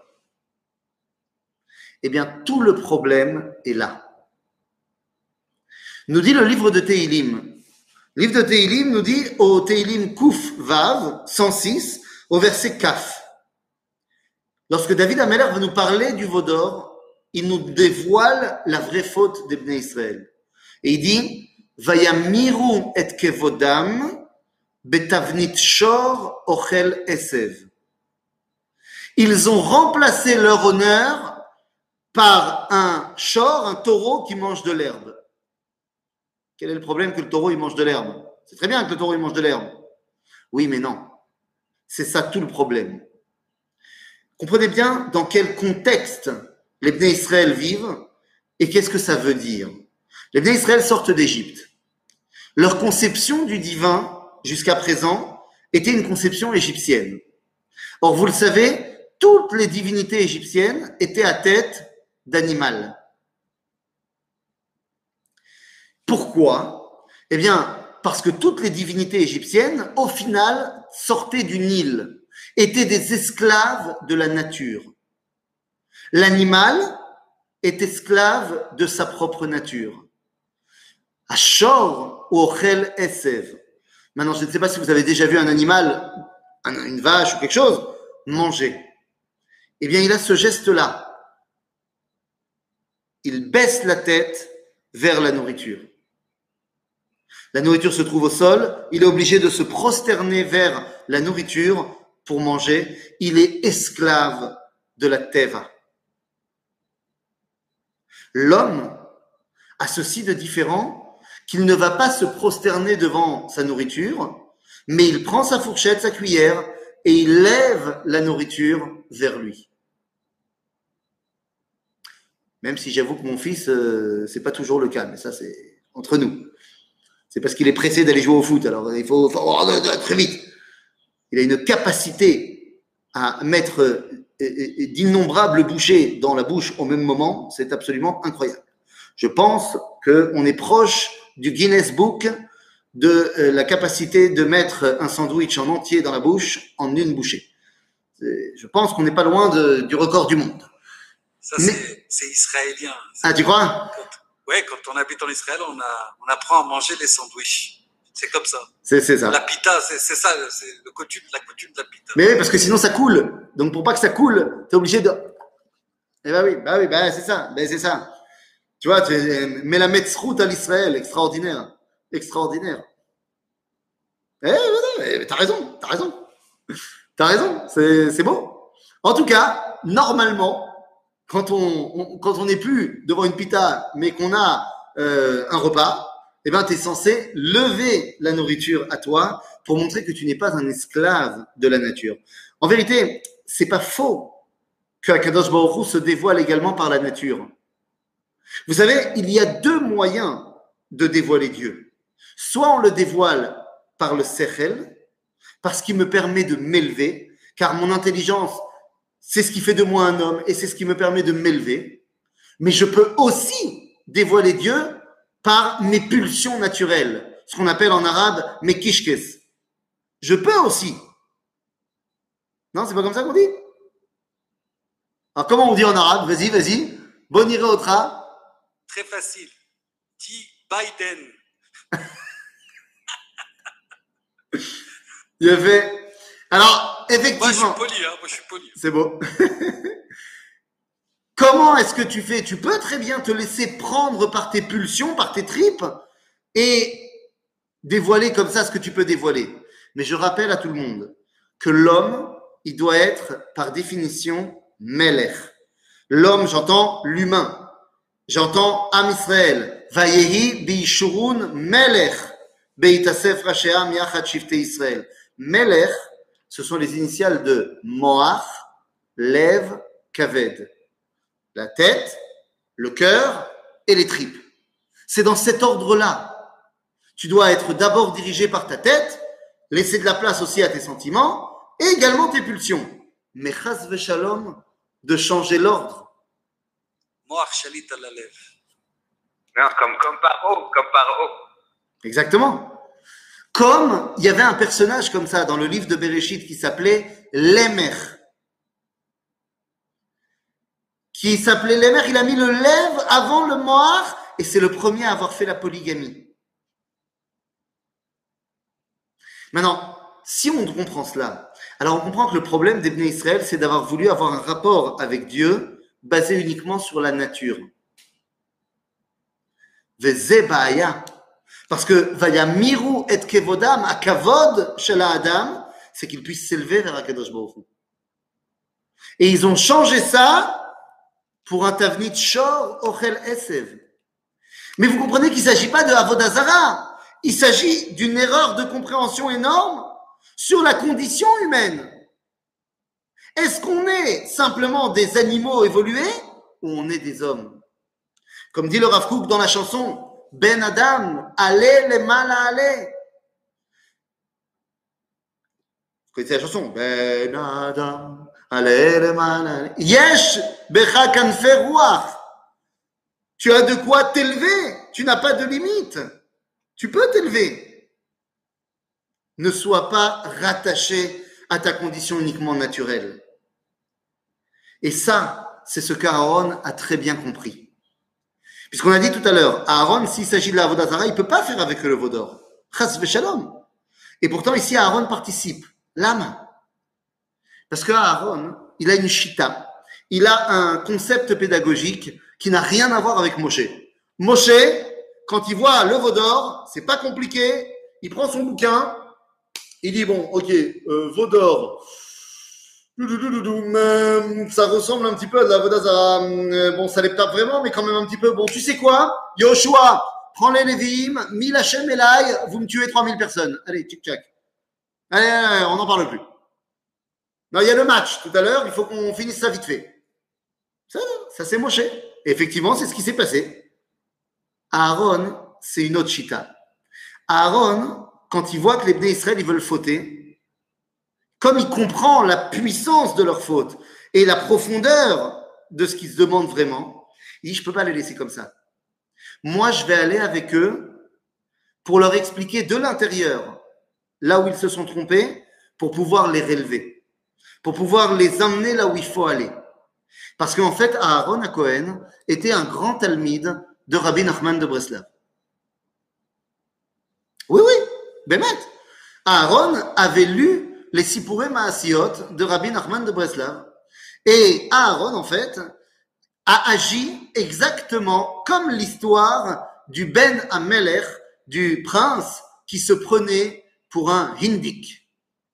Eh bien, tout le problème est là. Nous dit le livre de Tehilim. Le livre de Tehilim nous dit au Tehilim Kouf Vav cent six, au verset Kaf. Lorsque David Ameler va nous parler du Vaudor, il nous dévoile la vraie faute des Bnei Israël. Et il dit Vayamiru et kevodam betavnit shor ochel esev. Ils ont remplacé leur honneur par un shor, un taureau qui mange de l'herbe. Quel est le problème que le taureau il mange de l'herbe? C'est très bien que le taureau il mange de l'herbe. Oui, mais non. C'est ça tout le problème. Comprenez bien dans quel contexte les Bnei Israël vivent et qu'est-ce que ça veut dire. Les Bnei Israël sortent d'Égypte. Leur conception du divin, jusqu'à présent, était une conception égyptienne. Or, vous le savez, toutes les divinités égyptiennes étaient à tête d'animal. Pourquoi? Eh bien, parce que toutes les divinités égyptiennes, au final, sortaient du Nil, étaient des esclaves de la nature. L'animal est esclave de sa propre nature. Ashor ou ochel esev. Maintenant, je ne sais pas si vous avez déjà vu un animal, une vache ou quelque chose, manger. Eh bien, il a ce geste-là. il baisse la tête vers la nourriture. La nourriture se trouve au sol, il est obligé de se prosterner vers la nourriture pour manger. Il est esclave de la teva. L'homme a ceci de différent qu'il ne va pas se prosterner devant sa nourriture, mais il prend sa fourchette, sa cuillère, et il lève la nourriture vers lui. Même si j'avoue que mon fils, euh, c'est pas toujours le cas, mais ça c'est entre nous. C'est parce qu'il est pressé d'aller jouer au foot, alors il faut, faut oh, très vite. Il a une capacité à mettre euh, d'innombrables bouchées dans la bouche au même moment, c'est absolument incroyable. Je pense qu'on est proche du Guinness Book de euh, la capacité de mettre un sandwich en entier dans la bouche en une bouchée. C'est, je pense qu'on n'est pas loin de, du record du monde. Ça, Mais... c'est, c'est israélien. C'est ah, tu crois? Oui, quand on habite en Israël, on, a, on apprend à manger les sandwichs. C'est comme ça. C'est, c'est ça. La pita, c'est, c'est ça, c'est le coutume, la coutume de la pita. Mais oui, parce que sinon ça coule. Donc pour pas que ça coule, tu es obligé de... Eh ben oui, bah oui, bah c'est ça, bah c'est ça. Tu vois, tu mets la metzrout à l'Israël, extraordinaire. Extraordinaire. Eh, ben, t'as raison, t'as raison. T'as raison, c'est, c'est beau. En tout cas, normalement, quand on, on quand on n'est plus devant une pita, mais qu'on a euh, un repas, eh ben, t'es censé lever la nourriture à toi pour montrer que tu n'es pas un esclave de la nature. En vérité, c'est pas faux que Akadosh Baruch Hu se dévoile également par la nature. Vous savez, il y a deux moyens de dévoiler Dieu. Soit on le dévoile par le sechel, parce qu'il me permet de m'élever, car mon intelligence, c'est ce qui fait de moi un homme et c'est ce qui me permet de m'élever. Mais je peux aussi dévoiler Dieu par mes pulsions naturelles, ce qu'on appelle en arabe mes kishkes. Je peux aussi. Non, c'est pas comme ça qu'on dit? Alors comment on dit en arabe? Vas-y, vas-y. Boniré otra. Très facile. Dis Biden. Il a fait. Alors, effectivement. Moi, je suis poli, hein. Moi, je suis poli. C'est beau. Comment est-ce que tu fais? Tu peux très bien te laisser prendre par tes pulsions, par tes tripes, et dévoiler comme ça ce que tu peux dévoiler. Mais je rappelle à tout le monde que l'homme, il doit être, par définition, melech. L'homme, j'entends l'humain. J'entends Am Israël. Vayehi biishurun melech. Beitasef Rasheam Yachad Shifte Israël. Melech, ce sont les initiales de Moach, Lev, Kaved. La tête, le cœur et les tripes. C'est dans cet ordre-là. Tu dois être d'abord dirigé par ta tête, laisser de la place aussi à tes sentiments et également tes pulsions. Mais chas v'shalom, de changer l'ordre. Moach shalit al alev. Non, comme, comme Paro, comme Paro. Exactement. Comme il y avait un personnage comme ça dans le livre de Bereshit qui s'appelait Lémer. Qui s'appelait Lémer, il a mis le lève avant le moach et c'est le premier à avoir fait la polygamie. Maintenant, si on comprend cela, alors on comprend que le problème des Bnei Israël, c'est d'avoir voulu avoir un rapport avec Dieu basé uniquement sur la nature. Veze ba'aya. Parce que Vayamiru et kevodam, à kavod chez la Adam, c'est qu'ils puissent s'élever vers Akadosh Baruch Hu. Et ils ont changé ça pour un tavnit shor ochel esev. Mais vous comprenez qu'il ne s'agit pas de avodah zara. Il s'agit d'une erreur de compréhension énorme sur la condition humaine. Est-ce qu'on est simplement des animaux évolués ou on est des hommes? Comme dit le Rav Kook dans la chanson Ben Adam, allez les mal à aller. Vous connaissez la chanson? Ben Adam, allez les mal à aller. Yesh becha kanfei ruach. Tu as de quoi t'élever. Tu n'as pas de limite. Tu peux t'élever. Ne sois pas rattaché à ta condition uniquement naturelle. Et ça, c'est ce qu'Aaron a très bien compris. Puisqu'on a dit tout à l'heure, Aaron, s'il s'agit de la avodah zara, il ne peut pas faire avec le veau d'or. Chas v'shalom. Et pourtant, ici, Aaron participe. Lama. Parce que Aaron, il a une shita. Il a un concept pédagogique qui n'a rien à voir avec Moshe. Moshe, quand il voit le veau d'or, c'est pas compliqué, il prend son bouquin, il dit bon, ok, euh, veau d'or, ça ressemble un petit peu à de la Vodazara. Bon, ça les tape vraiment, mais quand même un petit peu. Bon, tu sais quoi, Yoshua, prends les Lévi'im, mille Hachem Elai, vous me tuez trois mille personnes. Allez, tchic-tchac. Allez, allez, on n'en parle plus. Non, il y a le match tout à l'heure, il faut qu'on finisse ça vite fait. Ça, ça c'est Moshe. Et effectivement, c'est ce qui s'est passé. Aaron, c'est une autre chita. Aaron, quand il voit que les Bnei Israël, ils veulent fauter, comme il comprend la puissance de leur faute et la profondeur de ce qu'ils se demandent vraiment, il dit, je ne peux pas les laisser comme ça. Moi, je vais aller avec eux pour leur expliquer de l'intérieur, là où ils se sont trompés, pour pouvoir les relever, pour pouvoir les emmener là où il faut aller. Parce qu'en fait, Aaron à Cohen était un grand talmide de Rabbi Nachman de Breslav. Oui, oui, Bémet. Aaron avait lu les Sipurei Maasiot de Rabbi Nachman de Breslav. Et Aaron, en fait, a agi exactement comme l'histoire du Ben Amelech, du prince qui se prenait pour un Hindik.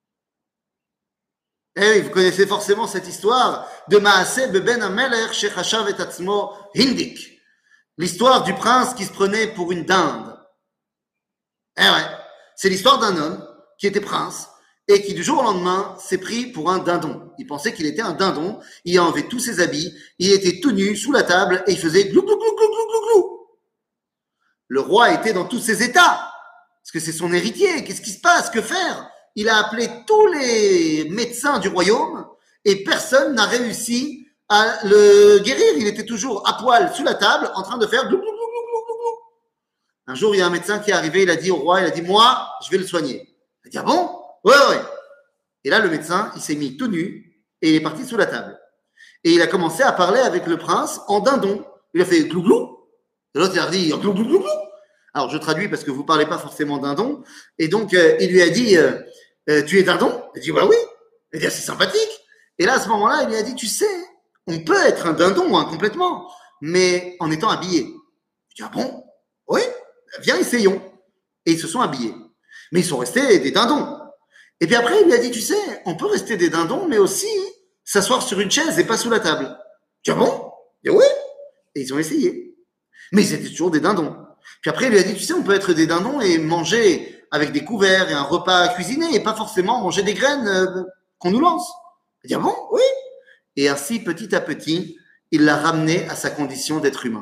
Eh oui, vous connaissez forcément cette histoire de Maaseh Ben Amelech shechashav et atzmo Hindik. L'histoire du prince qui se prenait pour une dinde. Eh ouais, c'est l'histoire d'un homme qui était prince et qui du jour au lendemain s'est pris pour un dindon. Il pensait qu'il était un dindon, il a enlevé tous ses habits, il était tout nu sous la table et il faisait glou glou glou glou glou glou glou. Le roi était dans tous ses états, parce que c'est son héritier, qu'est-ce qui se passe, que faire? Il a appelé tous les médecins du royaume et personne n'a réussi à le guérir. Il était toujours à poil sous la table en train de faire glou glou glou glou glou glou glou. Un jour, il y a un médecin qui est arrivé, il a dit au roi, il a dit, moi, je vais le soigner. Il a dit, ah bon? Ouais, ouais. Et là, le médecin, il s'est mis tout nu et il est parti sous la table. Et il a commencé à parler avec le prince en dindon. Il a fait glou glou. Et l'autre, il a dit glou glou glou glou. Alors, je traduis parce que vous ne parlez pas forcément dindon. Et donc, euh, il lui a dit, euh, euh, tu es dindon? Il a dit, bah oui. Il a dit, ah, c'est sympathique. Et là, à ce moment-là, il lui a dit, tu sais, on peut être un dindon hein, complètement, mais en étant habillé. Il dit, ah bon? Oui, viens, essayons. Et ils se sont habillés. Mais ils sont restés des dindons. Et puis après, il lui a dit, tu sais, on peut rester des dindons, mais aussi s'asseoir sur une chaise et pas sous la table. Tu dis, ah bon? Il dit, oui. Et ils ont essayé. Mais ils étaient toujours des dindons. Puis après, il lui a dit, tu sais, on peut être des dindons et manger avec des couverts et un repas cuisiné et pas forcément manger des graines euh, qu'on nous lance. Il dit, ah bon? Oui. Et ainsi, petit à petit, il l'a ramené à sa condition d'être humain.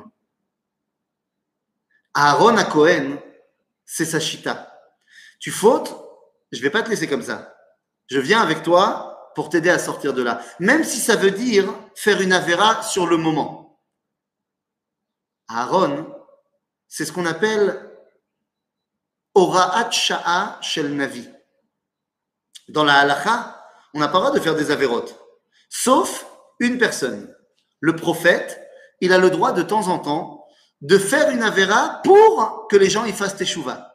Aaron à Cohen, c'est sa chita. Tu fautes, je ne vais pas te laisser comme ça. Je viens avec toi pour t'aider à sortir de là. Même si ça veut dire faire une avéra sur le moment. Aaron, c'est ce qu'on appelle Ora'at Sha'a Shel Navi. Dans la halakha, on n'a pas le droit de faire des avérotes. Sauf une personne. Le prophète, il a le droit de temps en temps de faire une avéra pour que les gens y fassent teshuva.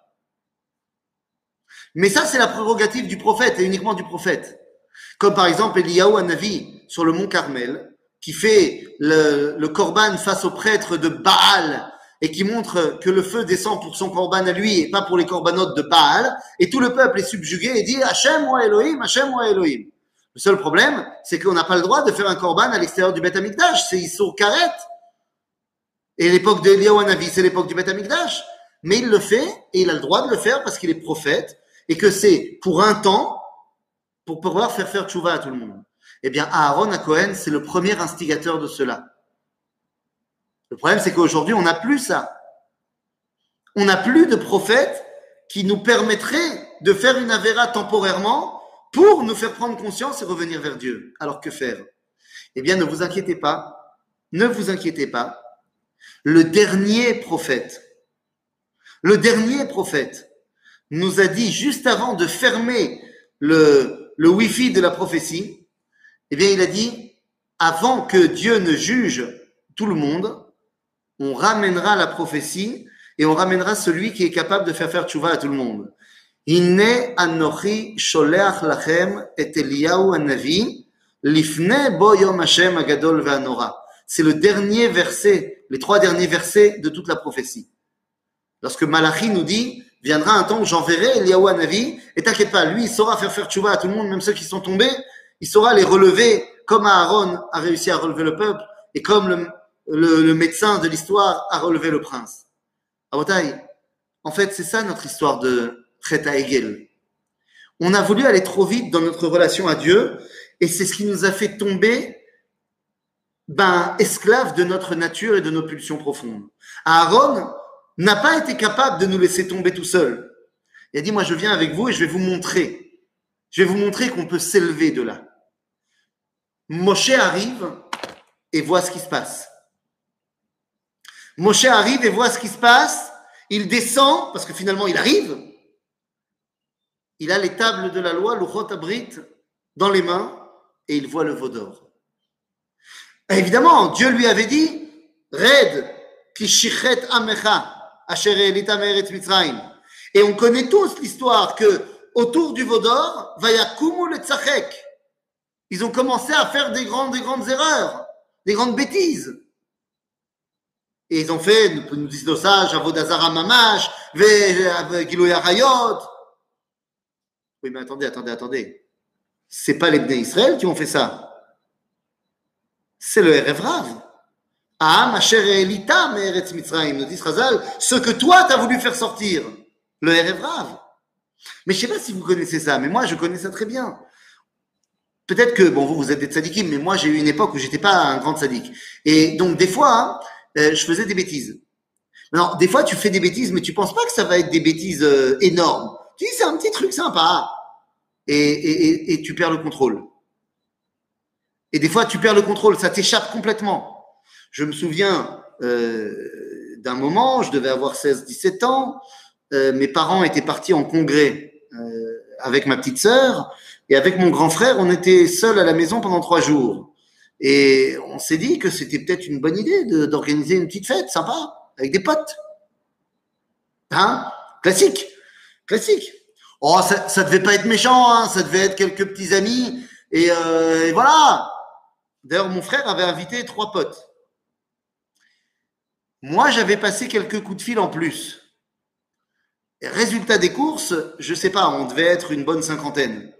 Mais ça, c'est la prérogative du prophète et uniquement du prophète. Comme par exemple Eliyahu Hanavi sur le mont Carmel, qui fait le, le korban face au prêtre de Baal et qui montre que le feu descend pour son korban à lui et pas pour les korbanotes de Baal, et tout le peuple est subjugué et dit Hachem wa Elohim, Hachem wa Elohim. Le seul problème, c'est qu'on n'a pas le droit de faire un korban à l'extérieur du Beth Amikdash, c'est Issur Karet. Et l'époque d'Eliyahu Hanavi, c'est l'époque du Beth Amikdash. Mais il le fait et il a le droit de le faire parce qu'il est prophète et que c'est pour un temps pour pouvoir faire faire tchouva à tout le monde. Eh bien, Aaron à Cohen, c'est le premier instigateur de cela. Le problème, c'est qu'aujourd'hui, on n'a plus ça. On n'a plus de prophète qui nous permettrait de faire une avéra temporairement pour nous faire prendre conscience et revenir vers Dieu. Alors que faire? Eh bien, ne vous inquiétez pas. Ne vous inquiétez pas. Le dernier prophète, le dernier prophète nous a dit juste avant de fermer le, le Wi-Fi de la prophétie, eh bien, il a dit, avant que Dieu ne juge tout le monde, on ramènera la prophétie et on ramènera celui qui est capable de faire faire tchouva à tout le monde. Inne anochi sholeach lachem et Eliyahu hanavi lifne bo yom Hashem hagadol ve'hanora. c'est le dernier verset, les trois derniers versets de toute la prophétie. Lorsque Malachi nous dit, viendra un temps où j'enverrai Eliyahu Hanavi, et t'inquiète pas, lui, il saura faire faire tchouva à tout le monde, même ceux qui sont tombés, il saura les relever comme Aaron a réussi à relever le peuple, et comme le, le, le médecin de l'histoire a relevé le prince. Abotai, en fait, c'est ça notre histoire de Chet HaEgel. On a voulu aller trop vite dans notre relation à Dieu, et c'est ce qui nous a fait tomber ben, esclaves de notre nature et de nos pulsions profondes. Aaron n'a pas été capable de nous laisser tomber tout seul. Il a dit, moi je viens avec vous et je vais vous montrer. Je vais vous montrer qu'on peut s'élever de là. Moshe arrive et voit ce qui se passe. Moshe arrive et voit ce qui se passe. Il descend, parce que finalement il arrive. Il a les tables de la loi, Luchot Abrit, dans les mains, et il voit le veau d'or. Évidemment, Dieu lui avait dit, Red, ki shichet amecha, asher elita me'eretz Mitzrayim. Et on connaît tous l'histoire que autour du veau d'or, vayakumu letzachek. Ils ont commencé à faire des grandes, des grandes erreurs, des grandes bêtises. Et ils ont fait, nous disent nos sages, Avodazara Mamash, Gilouya Hayot. Oui, mais attendez, attendez, attendez. C'est pas les Bnei Israël qui ont fait ça. C'est le Erev Rav. Aham asher elita me'eretz Mitzrayim, nous dit Chazal, ce que toi t'as voulu faire sortir. Le Erev Rav. Mais je sais pas si vous connaissez ça, mais moi je connais ça très bien. Peut-être que, bon, vous, vous êtes des tzadikim, mais moi j'ai eu une époque où j'étais pas un grand tzadik. Et donc des fois, hein, euh, je faisais des bêtises. Alors, des fois tu fais des bêtises, mais tu penses pas que ça va être des bêtises euh, énormes. Tu dis c'est un petit truc sympa. Et, et, et, et tu perds le contrôle. Et des fois, tu perds le contrôle, ça t'échappe complètement. Je me souviens euh, d'un moment, je devais avoir seize dix-sept ans, euh, mes parents étaient partis en congrès euh, avec ma petite sœur, et avec mon grand frère, on était seuls à la maison pendant trois jours. Et on s'est dit que c'était peut-être une bonne idée de, d'organiser une petite fête sympa, avec des potes. Hein? Classique, classique. Oh, ça, ça devait pas être méchant, hein, ça devait être quelques petits amis, et, euh, et voilà. D'ailleurs, mon frère avait invité trois potes. Moi, j'avais passé quelques coups de fil en plus. Et résultat des courses, je sais pas, on devait être une bonne cinquantaine.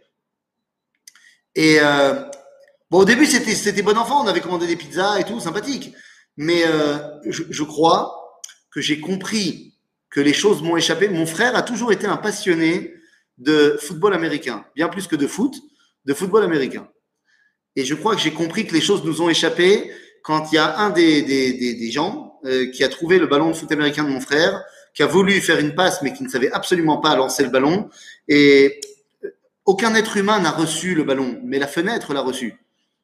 Et euh, bon, au début, c'était, c'était bon enfant, on avait commandé des pizzas et tout, sympathique. Mais euh, je, je crois que j'ai compris que les choses m'ont échappé. Mon frère a toujours été un passionné de football américain, bien plus que de foot, de football américain. Et je crois que j'ai compris que les choses nous ont échappé quand il y a un des, des, des, des gens euh, qui a trouvé le ballon de foot américain de mon frère, qui a voulu faire une passe, mais qui ne savait absolument pas lancer le ballon. Et aucun être humain n'a reçu le ballon, mais la fenêtre l'a reçu.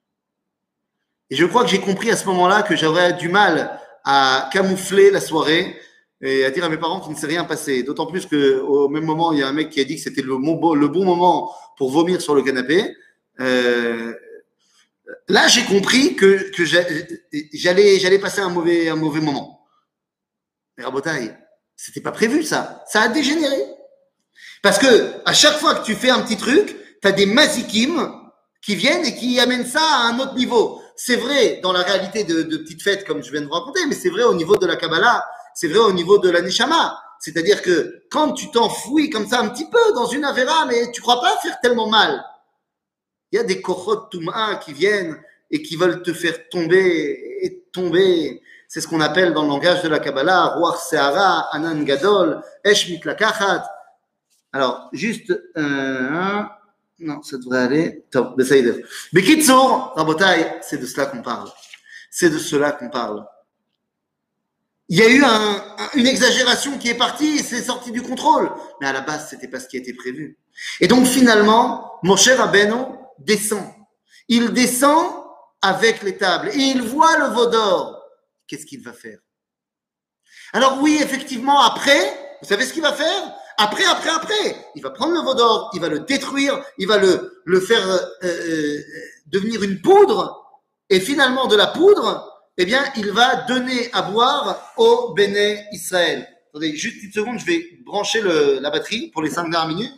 Et je crois que j'ai compris à ce moment-là que j'aurais du mal à camoufler la soirée et à dire à mes parents qu'il ne s'est rien passé. D'autant plus qu'au même moment, il y a un mec qui a dit que c'était le, le bon moment pour vomir sur le canapé. Euh, là, j'ai compris que, que j'allais, j'allais passer un mauvais, un mauvais moment. Mais Rabotai, c'était pas prévu ça. Ça a dégénéré. Parce que à chaque fois que tu fais un petit truc, tu as des mazikim qui viennent et qui amènent ça à un autre niveau. C'est vrai dans la réalité de, de petites fêtes comme je viens de vous raconter, mais c'est vrai au niveau de la Kabbalah, c'est vrai au niveau de la Neshama. C'est-à-dire que quand tu t'enfouis comme ça un petit peu dans une Avera, mais tu crois pas faire tellement mal. Il y a des Kochot Touma qui viennent et qui veulent te faire tomber et tomber. C'est ce qu'on appelle dans le langage de la Kabbalah, Ruach Seara, Anan Gadol, Esh Mitlakachat. Alors, juste un... Euh, non, ça devrait aller. Top, Bessaïd. Bekitsour, Rabotai, c'est de cela qu'on parle. C'est de cela qu'on parle. Il y a eu un, un, une exagération qui est partie et c'est sorti du contrôle. Mais à la base, c'était pas ce qui était prévu. Et donc, finalement, Moshe Rabbeinu descend. Il descend avec les tables et il voit le veau d'or. Qu'est-ce qu'il va faire? Alors oui, effectivement, après, vous savez ce qu'il va faire? Après, après, après, il va prendre le veau d'or, il va le détruire, il va le, le faire euh, devenir une poudre, et finalement de la poudre, eh bien, il va donner à boire au Béné Israël. Attendez, juste une seconde, je vais brancher le, la batterie pour les cinq dernières minutes.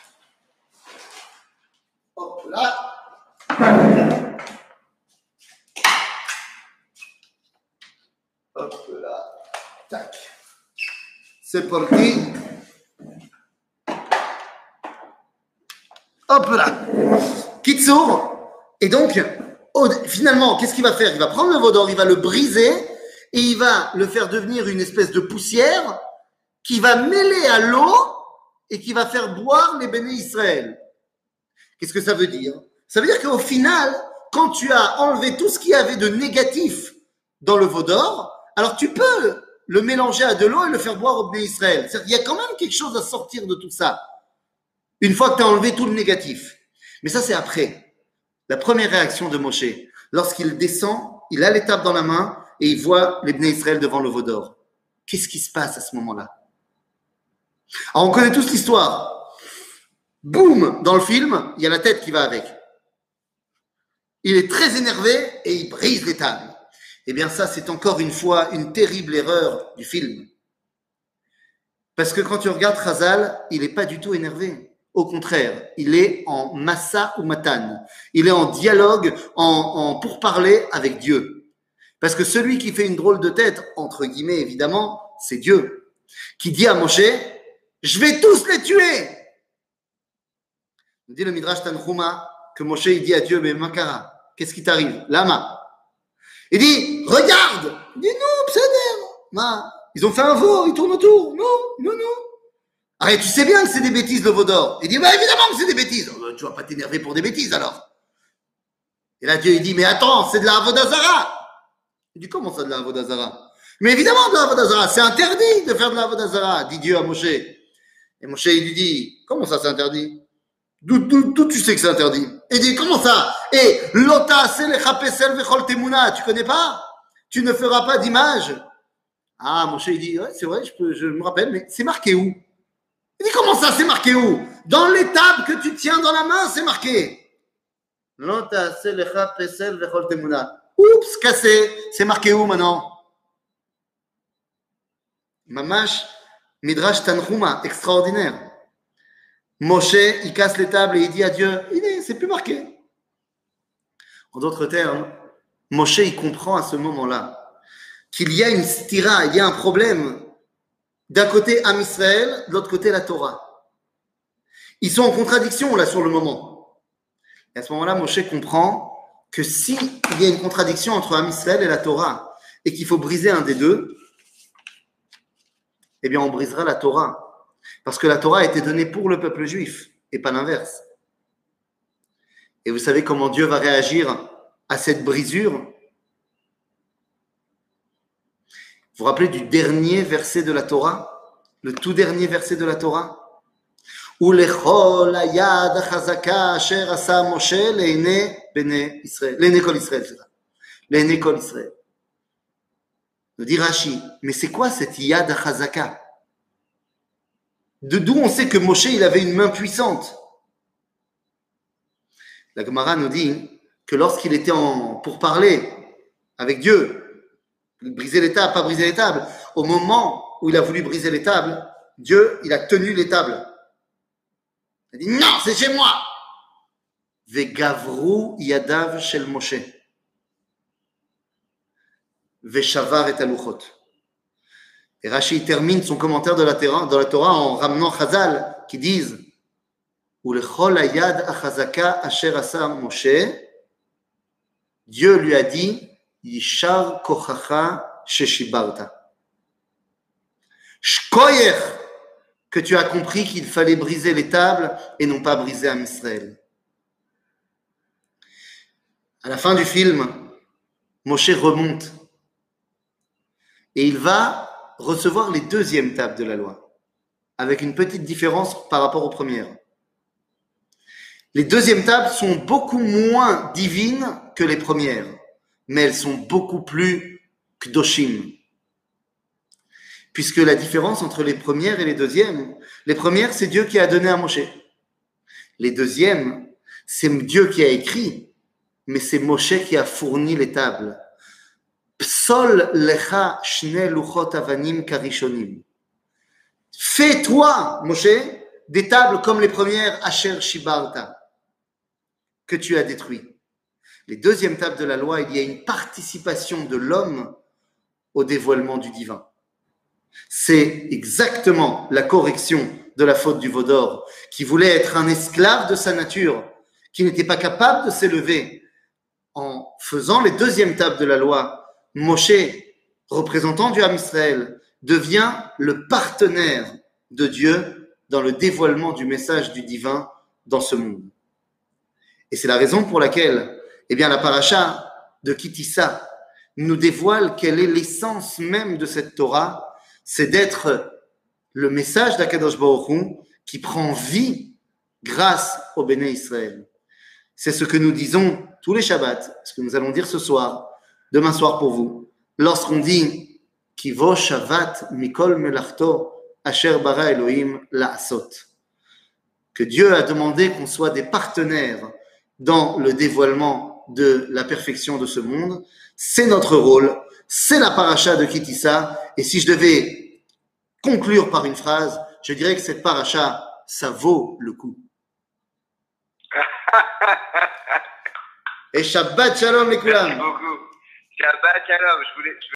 Hop là. Tac. C'est parti. Hop là. Kitsour. Et donc, oh, finalement, qu'est-ce qu'il va faire? Il va prendre le veau d'or, il va le briser et il va le faire devenir une espèce de poussière qui va mêler à l'eau et qui va faire boire les béné Israël. Qu'est-ce que ça veut dire? Ça veut dire qu'au final, quand tu as enlevé tout ce qu'il y avait de négatif dans le veau d'or, alors tu peux le mélanger à de l'eau et le faire boire au béné Israël. C'est-à-dire qu'il y a quand même quelque chose à sortir de tout ça, une fois que tu as enlevé tout le négatif. Mais ça, c'est après. La première réaction de Moshe, lorsqu'il descend, il a l'étape dans la main et il voit les béné Israël devant le veau d'or. Qu'est-ce qui se passe à ce moment-là? Alors, on connaît tous l'histoire. Boum, dans le film, il y a la tête qui va avec. Il est très énervé et il brise les tables. Eh bien ça, c'est encore une fois une terrible erreur du film. Parce que quand tu regardes Chazal, il n'est pas du tout énervé. Au contraire, il est en massa ou matan. Il est en dialogue, en, en pourparler avec Dieu. Parce que celui qui fait une drôle de tête, entre guillemets évidemment, c'est Dieu. Qui dit à Moshe, je vais tous les tuer. Nous dit le Midrash Tanchuma que Moshe il dit à Dieu, mais Makara, qu'est-ce qui t'arrive? Lama. Il dit, regarde. Il dit, non, pseudo. Ils ont fait un veau, ils tournent autour. Non, non, non. Arrête, tu sais bien que c'est des bêtises le veau d'or. Il dit, bah évidemment que c'est des bêtises. Oh, tu vas pas t'énerver pour des bêtises alors. Et là Dieu il dit, mais attends, c'est de la Avodah Zara. Il dit, comment ça de la Avodah Zara? Mais évidemment de la Avodah Zara, c'est interdit de faire de la Avodah Zara, dit Dieu à Moshe. Et Moshe il lui dit, comment ça c'est interdit? D'où, d'où, d'où tu sais que c'est interdit? Et il dit, comment ça? Et l'ota selecha pesel vechol temuna, tu connais pas? Tu ne feras pas d'image. Ah, Moshe il dit, ouais, c'est vrai, je, peux, je me rappelle, mais c'est marqué où? Il dit, comment ça, c'est marqué où? Dans l'étape que tu tiens dans la main, c'est marqué. L'ota selecha pesel vechol temuna. Oups, cassé. C'est marqué où maintenant? Mamash, Midrash Tanchuma, extraordinaire. Moshe, il casse les tables et il dit à Dieu, il est, c'est plus marqué. En d'autres termes, Moshe, il comprend à ce moment-là qu'il y a une stira, il y a un problème. D'un côté, Am Israël, de l'autre côté, la Torah. Ils sont en contradiction, là, sur le moment. Et à ce moment-là, Moshe comprend que s'il y a une contradiction entre Am Israël et la Torah, et qu'il faut briser un des deux, eh bien, on brisera la Torah. Parce que la Torah a été donnée pour le peuple juif, et pas l'inverse. Et vous savez comment Dieu va réagir à cette brisure? Vous vous rappelez du dernier verset de la Torah? Le tout dernier verset de la Torah? Ulechol hayad hachazaka asher asa Moshe le'enei bnei Israël. Le'enei kol Israël, c'est ça. Le'enei kol Israël. Nous dit Rashi, mais c'est quoi cette yad hachazaka? De d'où on sait que Moshe, il avait une main puissante? La Gemara nous dit que lorsqu'il était en, pour parler avec Dieu, briser les tables, pas briser les tables, au moment où il a voulu briser les tables, Dieu, il a tenu les tables. Il a dit, non, c'est chez moi. Vegavru yadav shel Moshe. Veshavar et aluchot. Et Rashi termine son commentaire de la Torah, de la Torah en ramenant Chazal qui disent Ulechol hayad achazaka asher asa Moshe. Dieu lui a dit Yishar kochacha sheshibarta. Shkoyer, que tu as compris qu'il fallait briser les tables et non pas briser Am Israël. À la fin du film, Moshe remonte et il va recevoir les deuxièmes tables de la loi, avec une petite différence par rapport aux premières. Les deuxièmes tables sont beaucoup moins divines que les premières, mais elles sont beaucoup plus kdoshim. Puisque la différence entre les premières et les deuxièmes, les premières, c'est Dieu qui a donné à Moshe. Les deuxièmes, c'est Dieu qui a écrit, mais c'est Moshe qui a fourni les tables. Psol lecha shne luchot avanim karishonim. Fais-toi, Moshe, des tables comme les premières, asher shibarta, que tu as détruit. Les deuxièmes tables de la loi, il y a une participation de l'homme au dévoilement du divin. C'est exactement la correction de la faute du veau d'or, qui voulait être un esclave de sa nature, qui n'était pas capable de s'élever. En faisant les deuxièmes tables de la loi, Moshe, représentant du Ham Israël, devient le partenaire de Dieu dans le dévoilement du message du divin dans ce monde. Et c'est la raison pour laquelle, eh bien, la paracha de Kitissa nous dévoile quelle est l'essence même de cette Torah, c'est d'être le message d'Akadosh Baruch Hu qui prend vie grâce au Béné Israël. C'est ce que nous disons tous les Shabbats, ce que nous allons dire ce soir, demain soir pour vous, lorsqu'on dit « Kivo Shabbat mikol melachto asher bara Elohim la'asot » que Dieu a demandé qu'on soit des partenaires dans le dévoilement de la perfection de ce monde. C'est notre rôle, c'est la paracha de Kitissa, et si je devais conclure par une phrase, je dirais que cette paracha, ça vaut le coup. Et Shabbat Shalom les Kulam. Merci beaucoup. Shabbat Shalom. Je voulais, je